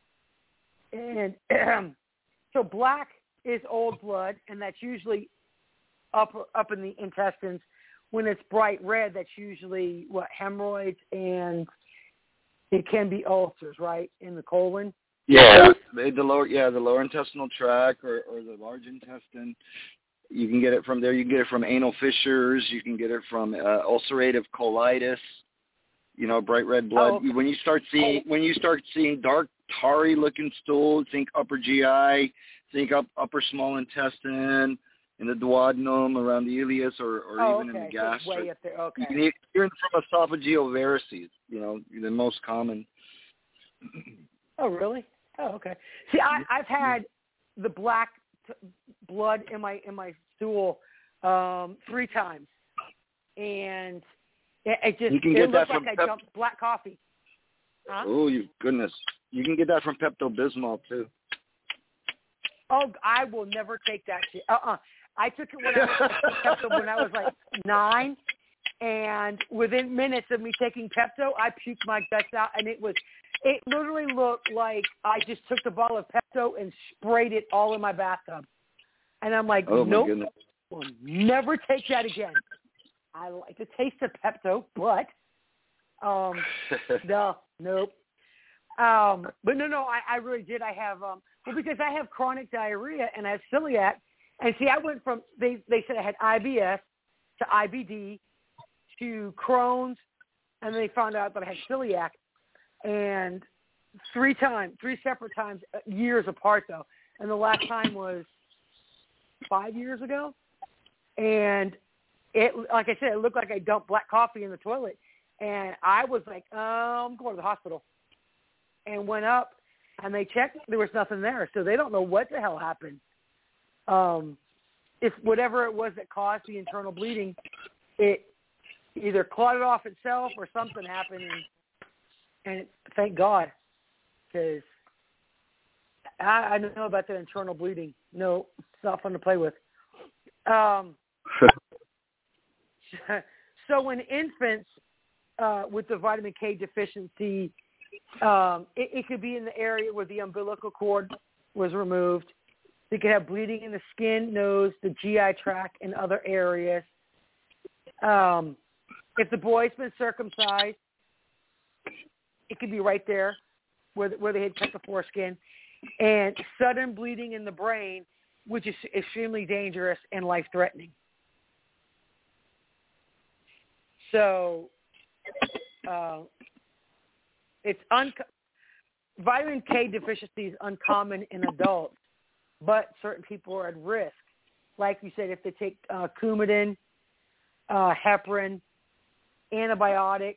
and so black is old blood, and that's usually up up in the intestines. When it's bright red, that's usually what, hemorrhoids, and it can be ulcers, right, in the colon. Yeah, the lower, yeah, the lower intestinal tract or, or the large intestine. You can get it from there. You can get it from anal fissures. You can get it from uh, ulcerative colitis. You know, bright red blood. Oh, okay. When you start seeing when you start seeing dark, tarry-looking stool, think upper G I, think up upper small intestine, in the duodenum, around the ileus, or, or oh, even okay. in the gastric. So way up there. Okay. You can hear from esophageal varices. You know, the most common. Oh, really? Oh, okay. See, I, I've had the black t- blood in my in my stool um, three times, and it, it just you can it get looked that from like Pep- I jumped black coffee. Huh? Oh, you goodness! You can get that from Pepto-Bismol too. Oh, I will never take that shit. Uh-uh. I took it when I was Pepto when I was like nine, And within minutes of me taking Pepto, I puked my guts out, and it was, it literally looked like I just took the bottle of Pepto and sprayed it all in my bathtub. And I'm like, oh, my nope, goodness. will never take that again. I like the taste of Pepto, but um, no, nope. Um, but no, no, I, I really did. I have, um, well, because I have chronic diarrhea and I have celiac. And see, I went from, they, they said I had I B S to I B D to Crohn's, and they found out that I had celiac. And three times, three separate times, years apart though. And the last time was five years ago. And it, like I said, it looked like I dumped black coffee in the toilet. And I was like, oh, I'm going to the hospital. And went up, and they checked. There was nothing there. So they don't know what the hell happened. Um, if whatever it was that caused the internal bleeding, it either clotted off itself or something happened. And, and thank God, because I, I know about the internal bleeding. No, it's not fun to play with. Um, so in infants uh, with the vitamin K deficiency, um, it, it could be in the area where the umbilical cord was removed. They could have bleeding in the skin, nose, the G I tract, and other areas. Um, if the boy's been circumcised, it could be right there where where they had cut the foreskin. And sudden bleeding in the brain, which is extremely dangerous and life-threatening. So uh, it's un- vitamin K deficiency is uncommon in adults, but certain people are at risk. Like you said, if they take uh, Coumadin, uh, heparin, antibiotics,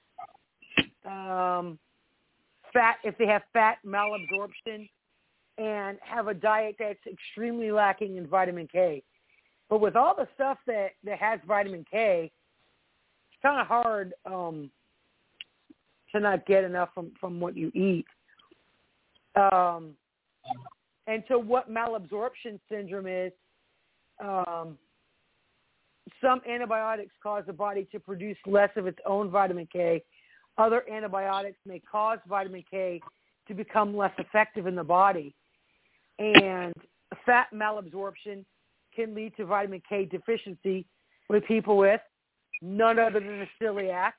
um, fat, if they have fat malabsorption, and have a diet that's extremely lacking in vitamin K. But with all the stuff that, that has vitamin K, it's kind of hard um, to not get enough from, from what you eat. Um, and so what malabsorption syndrome is, um, some antibiotics cause the body to produce less of its own vitamin K. Other antibiotics may cause vitamin K to become less effective in the body. And fat malabsorption can lead to vitamin K deficiency with people with none other than a celiac.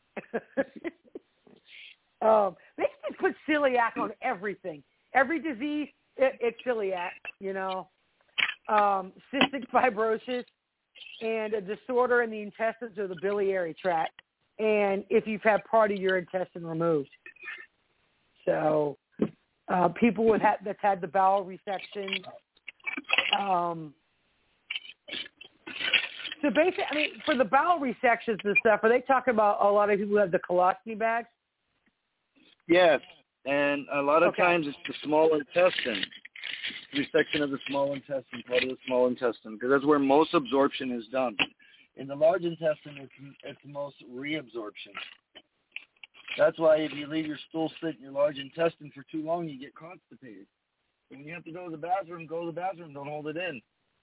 um, they just put celiac on everything. Every disease, it, it's celiac, you know. Um, cystic fibrosis and a disorder in the intestines or the biliary tract. And if you've had part of your intestine removed. So uh, people with ha- that's had the bowel resection. Um, so basically, I mean, for the bowel resections and stuff, are they talking about a lot of people who have the colostomy bags? Yes, and a lot of Okay. times it's the small intestine, resection of the small intestine, part of the small intestine, because that's where most absorption is done. In the large intestine, it's, it's most reabsorption. That's why if you leave your stool sit in your large intestine for too long, you get constipated. When you have to go to the bathroom, go to the bathroom. Don't hold it in.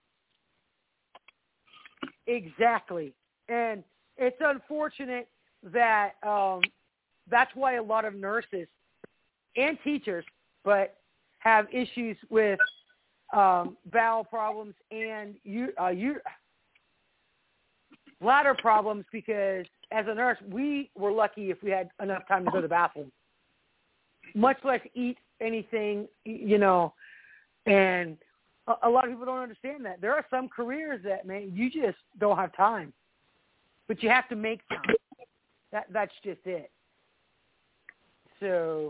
Exactly. And it's unfortunate that um, that's why a lot of nurses and teachers, but have issues with um, bowel problems and you, uh, you, bladder problems, because as a nurse, we were lucky if we had enough time to go to the bathroom, much less eat anything, you know, and a, a lot of people don't understand that. There are some careers that, man, you just don't have time, but you have to make time. That That's just it. So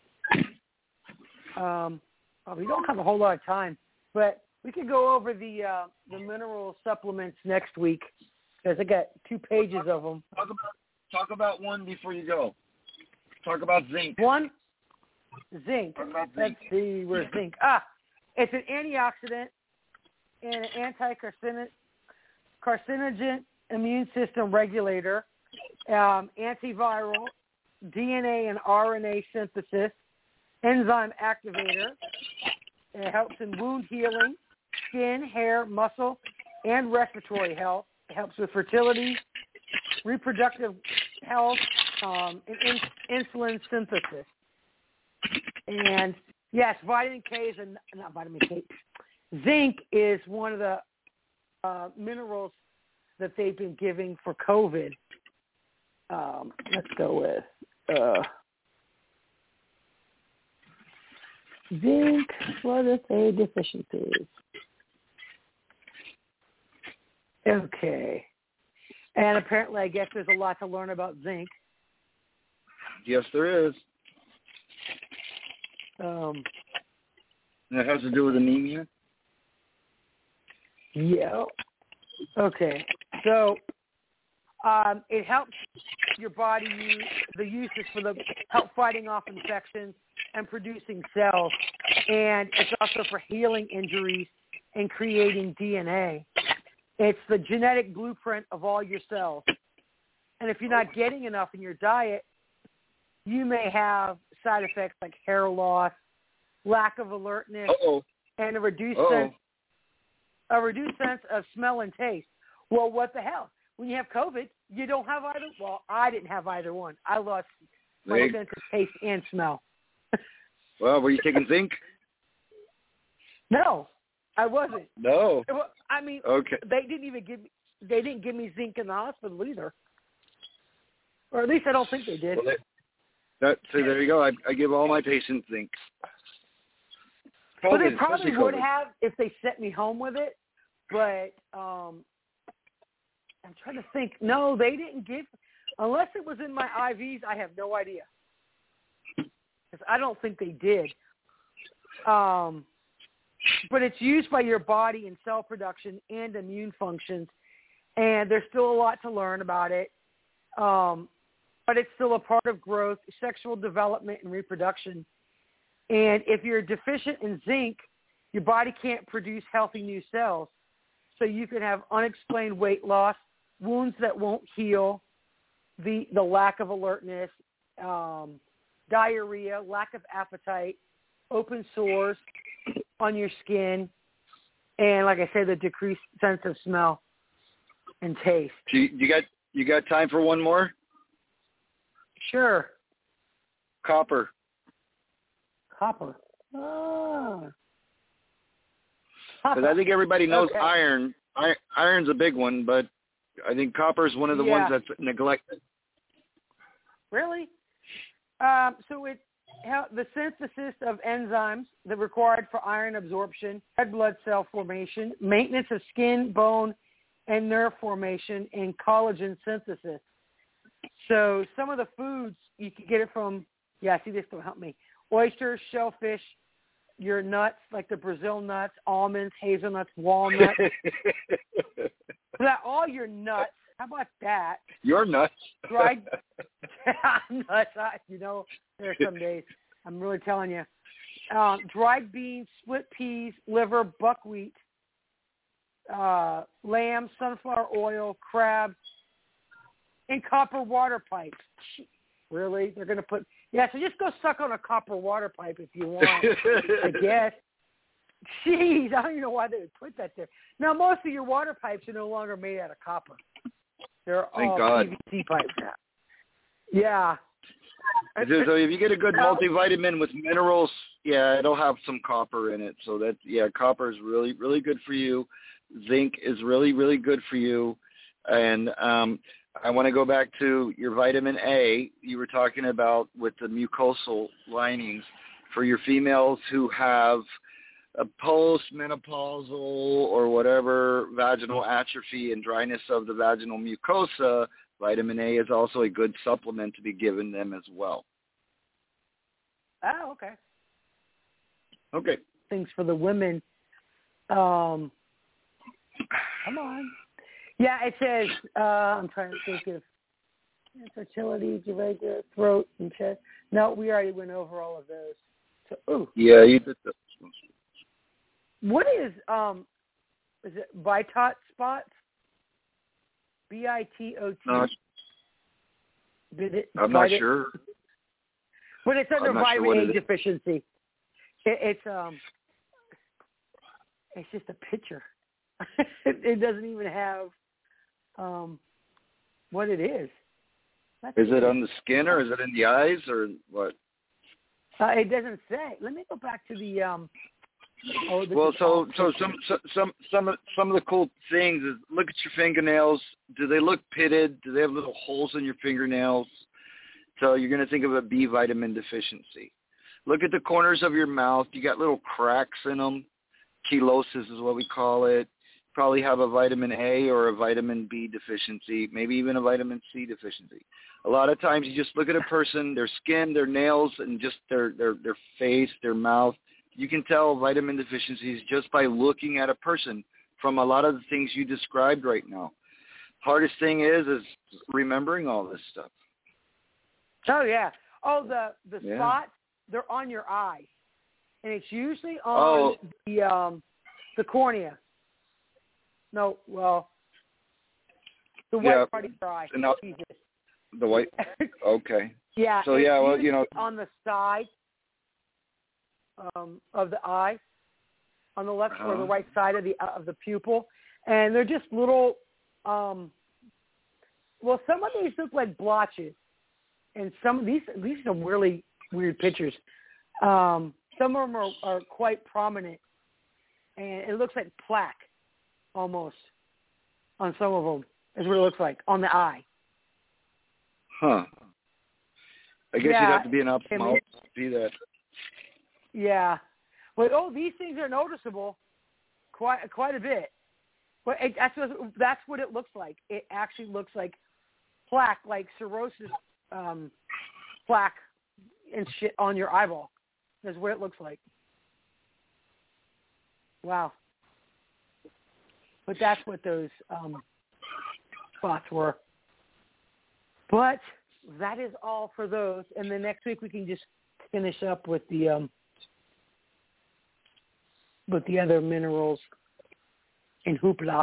um, well, we don't have a whole lot of time, but we could go over the uh, the mineral supplements next week. Because I got two pages of them. Talk about, talk about one before you go. Talk about zinc. One, zinc. Talk about Let's zinc. see where's zinc. Ah, it's an antioxidant and an anti-carcinogen, carcinogen immune system regulator, um, antiviral, D N A and R N A synthesis, enzyme activator. It helps in wound healing, skin, hair, muscle, and respiratory health. It helps with fertility, reproductive health, um, and in, insulin synthesis. And yes, vitamin K is a, not vitamin K. Zinc is one of the uh, minerals that they've been giving for COVID. Um, let's go with uh, zinc. What are they deficiencies? Okay. And apparently, I guess there's a lot to learn about zinc. Yes, there is. Um, and it has to do with anemia? Yeah. Okay. So um, it helps your body use the uses for the help fighting off infections and producing cells, and it's also for healing injuries and creating D N A. It's the genetic blueprint of all your cells. And if you're not getting enough in your diet, you may have side effects like hair loss, lack of alertness, Uh-oh. and a reduced Uh-oh. sense a reduced sense of smell and taste. Well, what the hell? When you have COVID, you don't have either. Well, I didn't have either one. I lost my Zinc. sense of taste and smell. Well, were you taking zinc? No, I wasn't. No. Well, I mean, Okay. they didn't even give me, they didn't give me zinc in the hospital either. Or at least I don't think they did. Well, that, so there you go. I, I give all my patients zinc. Well, they COVID, probably especially would COVID. have if they sent me home with it, but um, I'm trying to think. No, they didn't give, unless it was in my I Vs, I have no idea. Because I don't think they did. Um, but it's used by your body in cell production and immune functions, and there's still a lot to learn about it. Um, but it's still a part of growth, sexual development, and reproduction. And if you're deficient in zinc, your body can't produce healthy new cells. So you can have unexplained weight loss, wounds that won't heal, the, the lack of alertness, um, diarrhea, lack of appetite, open sores on your skin, and like I said, the decreased sense of smell and taste. Do you, you got you got time for one more? Sure. Copper. Copper. Ah. Because I think everybody knows Okay. iron. I, iron's a big one, but I think copper is one of the Yeah. ones that's neglected. Really? Um, so it hel- the synthesis of enzymes that are required for iron absorption, red blood cell formation, maintenance of skin, bone, and nerve formation, and collagen synthesis. So some of the foods, you can get it from, yeah, see, this will help me. Oysters, shellfish, your nuts, like the Brazil nuts, almonds, hazelnuts, walnuts. That, all your nuts. How about that? You're nuts. Dried nuts. I, you know, there are some days. I'm really telling you. Um, dried beans, split peas, liver, buckwheat, uh, lamb, sunflower oil, crab, and copper water pipes. Really? They're going to put... Yeah, so just go suck on a copper water pipe if you want, I guess. Jeez, I don't even know why they would put that there. Now, most of your water pipes are no longer made out of copper. They're Thank all God. P V C pipes now. Yeah. So if you get a good multivitamin with minerals, yeah, it'll have some copper in it. So that, yeah, copper is really, really good for you. Zinc is really, really good for you. And um, I want to go back to your vitamin A. You were talking about with the mucosal linings for your females who have a post-menopausal or whatever vaginal atrophy and dryness of the vaginal mucosa. Vitamin A is also a good supplement to be given them as well. Oh, okay. Okay. Things for the women. Um, come on. Yeah, it says, uh, I'm trying to think of fertility, irregular throat, and chest. No, we already went over all of those. So, ooh. Yeah, you did that. What is, um, is it Bitot spots? B I T O T. No, Did it, I'm not Vita- sure. But it's under I'm not sure what vitamin A it is. deficiency. It, it's um, it's just a picture. it, it doesn't even have um, what it is. That's Is it weird. on the skin or is it in the eyes or what? Uh, it doesn't say. Let me go back to the. Um, oh, this Well, is so all so pictures. some so, some some of some of the cool things is look at your fingernails. Do they look pitted? Do they have little holes in your fingernails? So you're going to think of a B vitamin deficiency. Look at the corners of your mouth. You got little cracks in them. Chelosis is what we call it. Probably have a vitamin A or a vitamin B deficiency, maybe even a vitamin C deficiency. A lot of times you just look at a person, their skin, their nails, and just their, their, their face, their mouth. You can tell vitamin deficiencies just by looking at a person from a lot of the things you described right now. Hardest thing is is remembering all this stuff. Oh yeah. Oh, the the Yeah. spots, they're on your eye, and it's usually on Oh. the um the cornea. No, well, the white Yeah. part of your eye. And I'll- Jesus. The white. Okay. Yeah. So it's yeah, well, you know, usually on the side um, of the eye, on the left or the Uh-huh. right side of the of the pupil, and they're just little. Um, well, some of these look like blotches, and some of these these are some really weird pictures. Um, some of them are, are quite prominent, and it looks like plaque almost on some of them. Is what it looks like on the eye. huh. I guess Yeah, you'd have to be an I mean- ophthalmologist to see that. Yeah. But, oh, these things are noticeable quite quite a bit. But it, that's, what, that's what it looks like. It actually looks like plaque, like cirrhosis um, plaque and shit on your eyeball. That's what it looks like. Wow. But that's what those um, spots were. But that is all for those. And then next week we can just finish up with the um, with the other minerals in hoopla.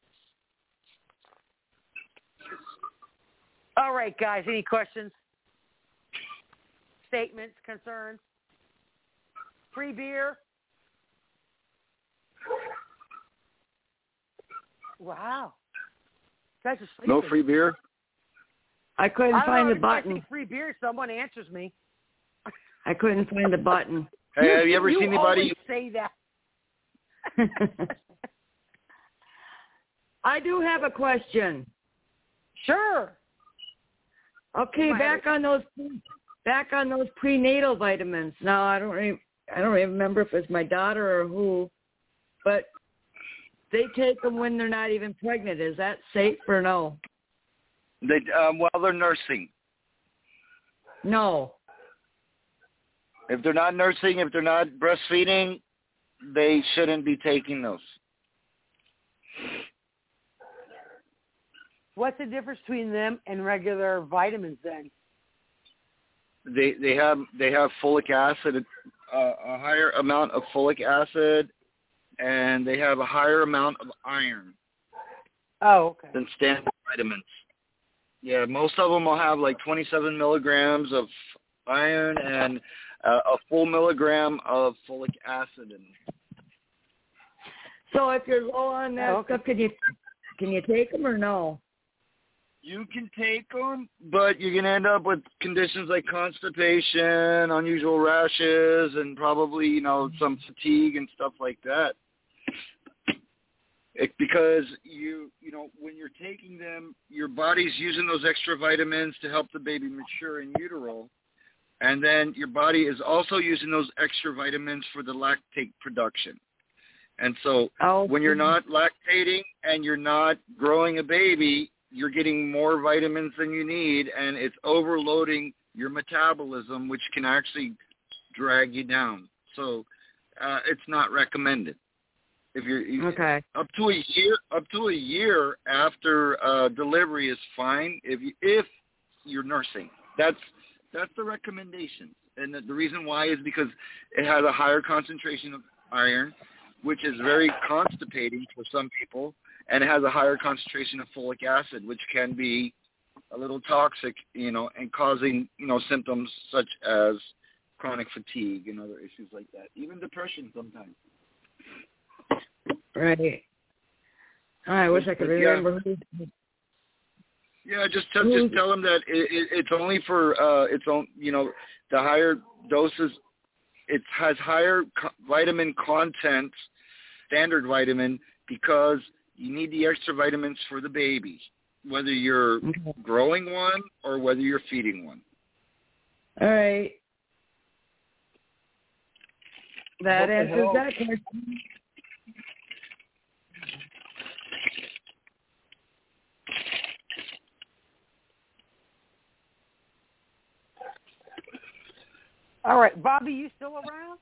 All right, guys. Any questions? Statements, concerns? Free beer? Wow. You guys are sleeping. No free beer? I couldn't I don't find know, the if I button. say free beer, someone answers me. I couldn't find the button. Hey, have you ever you seen anybody? always say that. I do have a question. Sure. Okay, My back on those back on those prenatal vitamins. Now I don't re- I don't remember if it's my daughter or who, but they take them when they're not even pregnant. Is that safe or no? They um, while they're nursing. No. If they're not nursing, if they're not breastfeeding, they shouldn't be taking those. What's the difference between them and regular vitamins then? They they have they have folic acid, uh, a higher amount of folic acid, and they have a higher amount of iron Oh, okay. than standard vitamins. Yeah, most of them will have like twenty-seven milligrams of iron and uh, a full milligram of folic acid in them. So if you're low on that Oh, okay. stuff, can you can you take them or no? You can take them, but you're going to end up with conditions like constipation, unusual rashes, and probably, you know, some fatigue and stuff like that. It, because you, you know, when you're taking them, your body's using those extra vitamins to help the baby mature in utero. And then your body is also using those extra vitamins for the lactate production. And so Oh, when you're not lactating and you're not growing a baby, you're getting more vitamins than you need, and it's overloading your metabolism, which can actually drag you down. So uh, it's not recommended. If you're you, okay. up to a year, up to a year after uh, delivery is fine. If you, if you're nursing, that's that's the recommendation. And the, the reason why is because it has a higher concentration of iron, which is very constipating for some people, and it has a higher concentration of folic acid, which can be a little toxic, you know, and causing, you know, symptoms such as chronic fatigue and other issues like that, even depression sometimes. Right. I wish I could But, yeah. remember who. Yeah, just tell, just tell them that it, it, it's only for uh, it's on. You know, the higher doses, it has higher co- vitamin content, standard vitamin, because you need the extra vitamins for the baby, whether you're growing one or whether you're feeding one. All right. That What the answers hell? that question. All right, Bobby, you still around?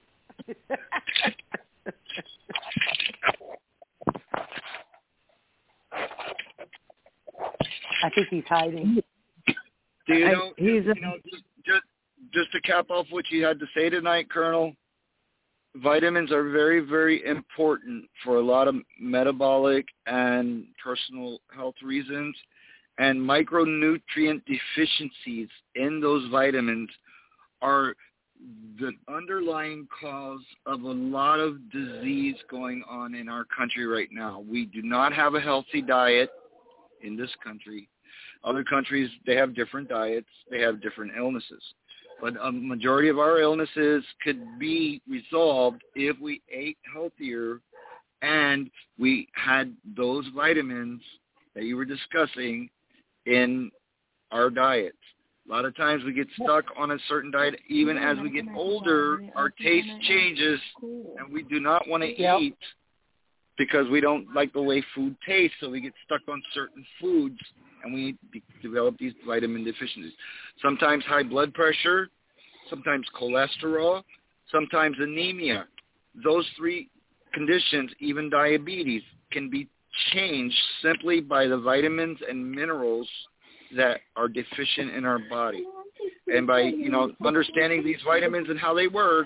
I think he's hiding. Do you I- know? he's you a- know, just, just just to cap off what you had to say tonight, Colonel. Vitamins are very, very important for a lot of metabolic and personal health reasons, and micronutrient deficiencies in those vitamins are the underlying cause of a lot of disease going on in our country right now. We do not have a healthy diet in this country. Other countries, they have different diets. They have different illnesses. But a majority of our illnesses could be resolved if we ate healthier and we had those vitamins that you were discussing in our diets. A lot of times we get stuck on a certain diet. Even as we get older, our taste changes, and we do not want to Yep. eat because we don't like the way food tastes, so we get stuck on certain foods, and we de- develop these vitamin deficiencies. Sometimes high blood pressure, sometimes cholesterol, sometimes anemia. Those three conditions, even diabetes, can be changed simply by the vitamins and minerals that are deficient in our body. And by, you know, understanding these vitamins and how they work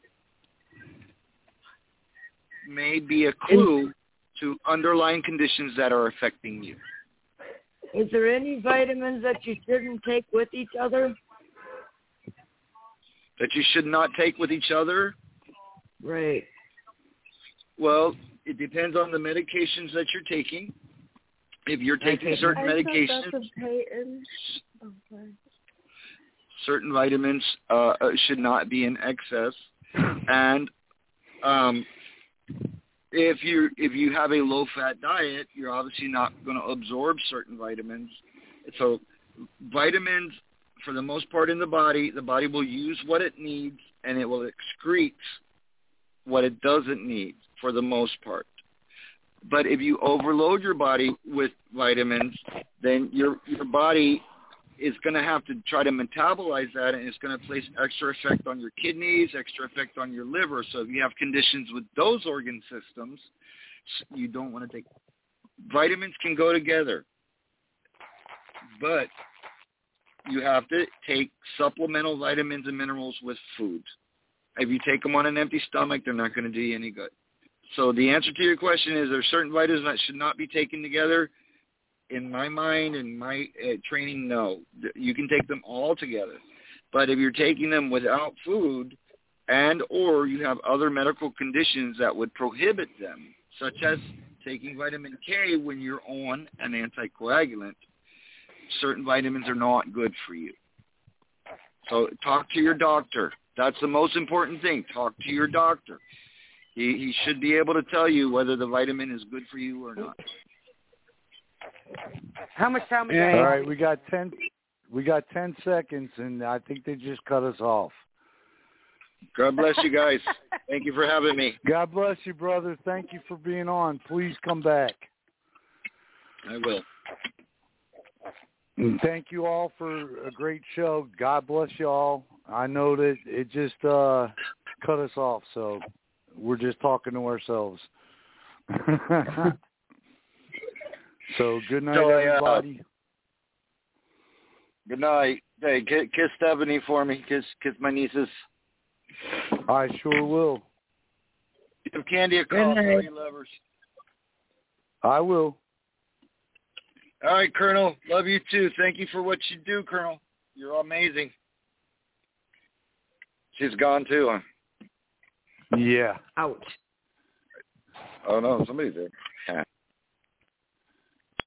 may be a clue to underlying conditions that are affecting you. Is there any vitamins that you shouldn't take with each other? That you should not take with each other? Right. Well, it depends on the medications that you're taking. If you're taking Okay. certain medications, certain vitamins uh, should not be in excess. And um, if you if you have a low-fat diet, you're obviously not going to absorb certain vitamins. So vitamins, for the most part in the body, the body will use what it needs, and it will excrete what it doesn't need for the most part. But if you overload your body with vitamins, then your your body is going to have to try to metabolize that, and it's going to place extra effect on your kidneys, extra effect on your liver. So if you have conditions with those organ systems, you don't want to take. Vitamins can go together, but you have to take supplemental vitamins and minerals with food. If you take them on an empty stomach, they're not going to do you any good. So the answer to your question is, there are certain vitamins that should not be taken together. In my mind and my uh, training, no. You can take them all together. But if you're taking them without food, and or you have other medical conditions that would prohibit them, such as taking vitamin K when you're on an anticoagulant, certain vitamins are not good for you. So talk to your doctor. That's the most important thing. Talk to your doctor. He, he should be able to tell you whether the vitamin is good for you or not. How much time we All got? right, we got ten. We got ten seconds, and I think they just cut us off. God bless you guys. Thank you for having me. God bless you, brother. Thank you for being on. Please come back. I will. And thank you all for a great show. God bless you all. I know that it just uh, cut us off, so we're just talking to ourselves. So good night, So, uh, everybody. Good night. Hey, kiss, kiss Stephanie for me. Kiss, kiss my nieces. I sure will. Give Candy a call. Good Tell night. you lovers. I will. All right, Colonel. Love you too. Thank you for what you do, Colonel. You're amazing. She's gone too, huh? Yeah. Ouch. Oh no, somebody's there.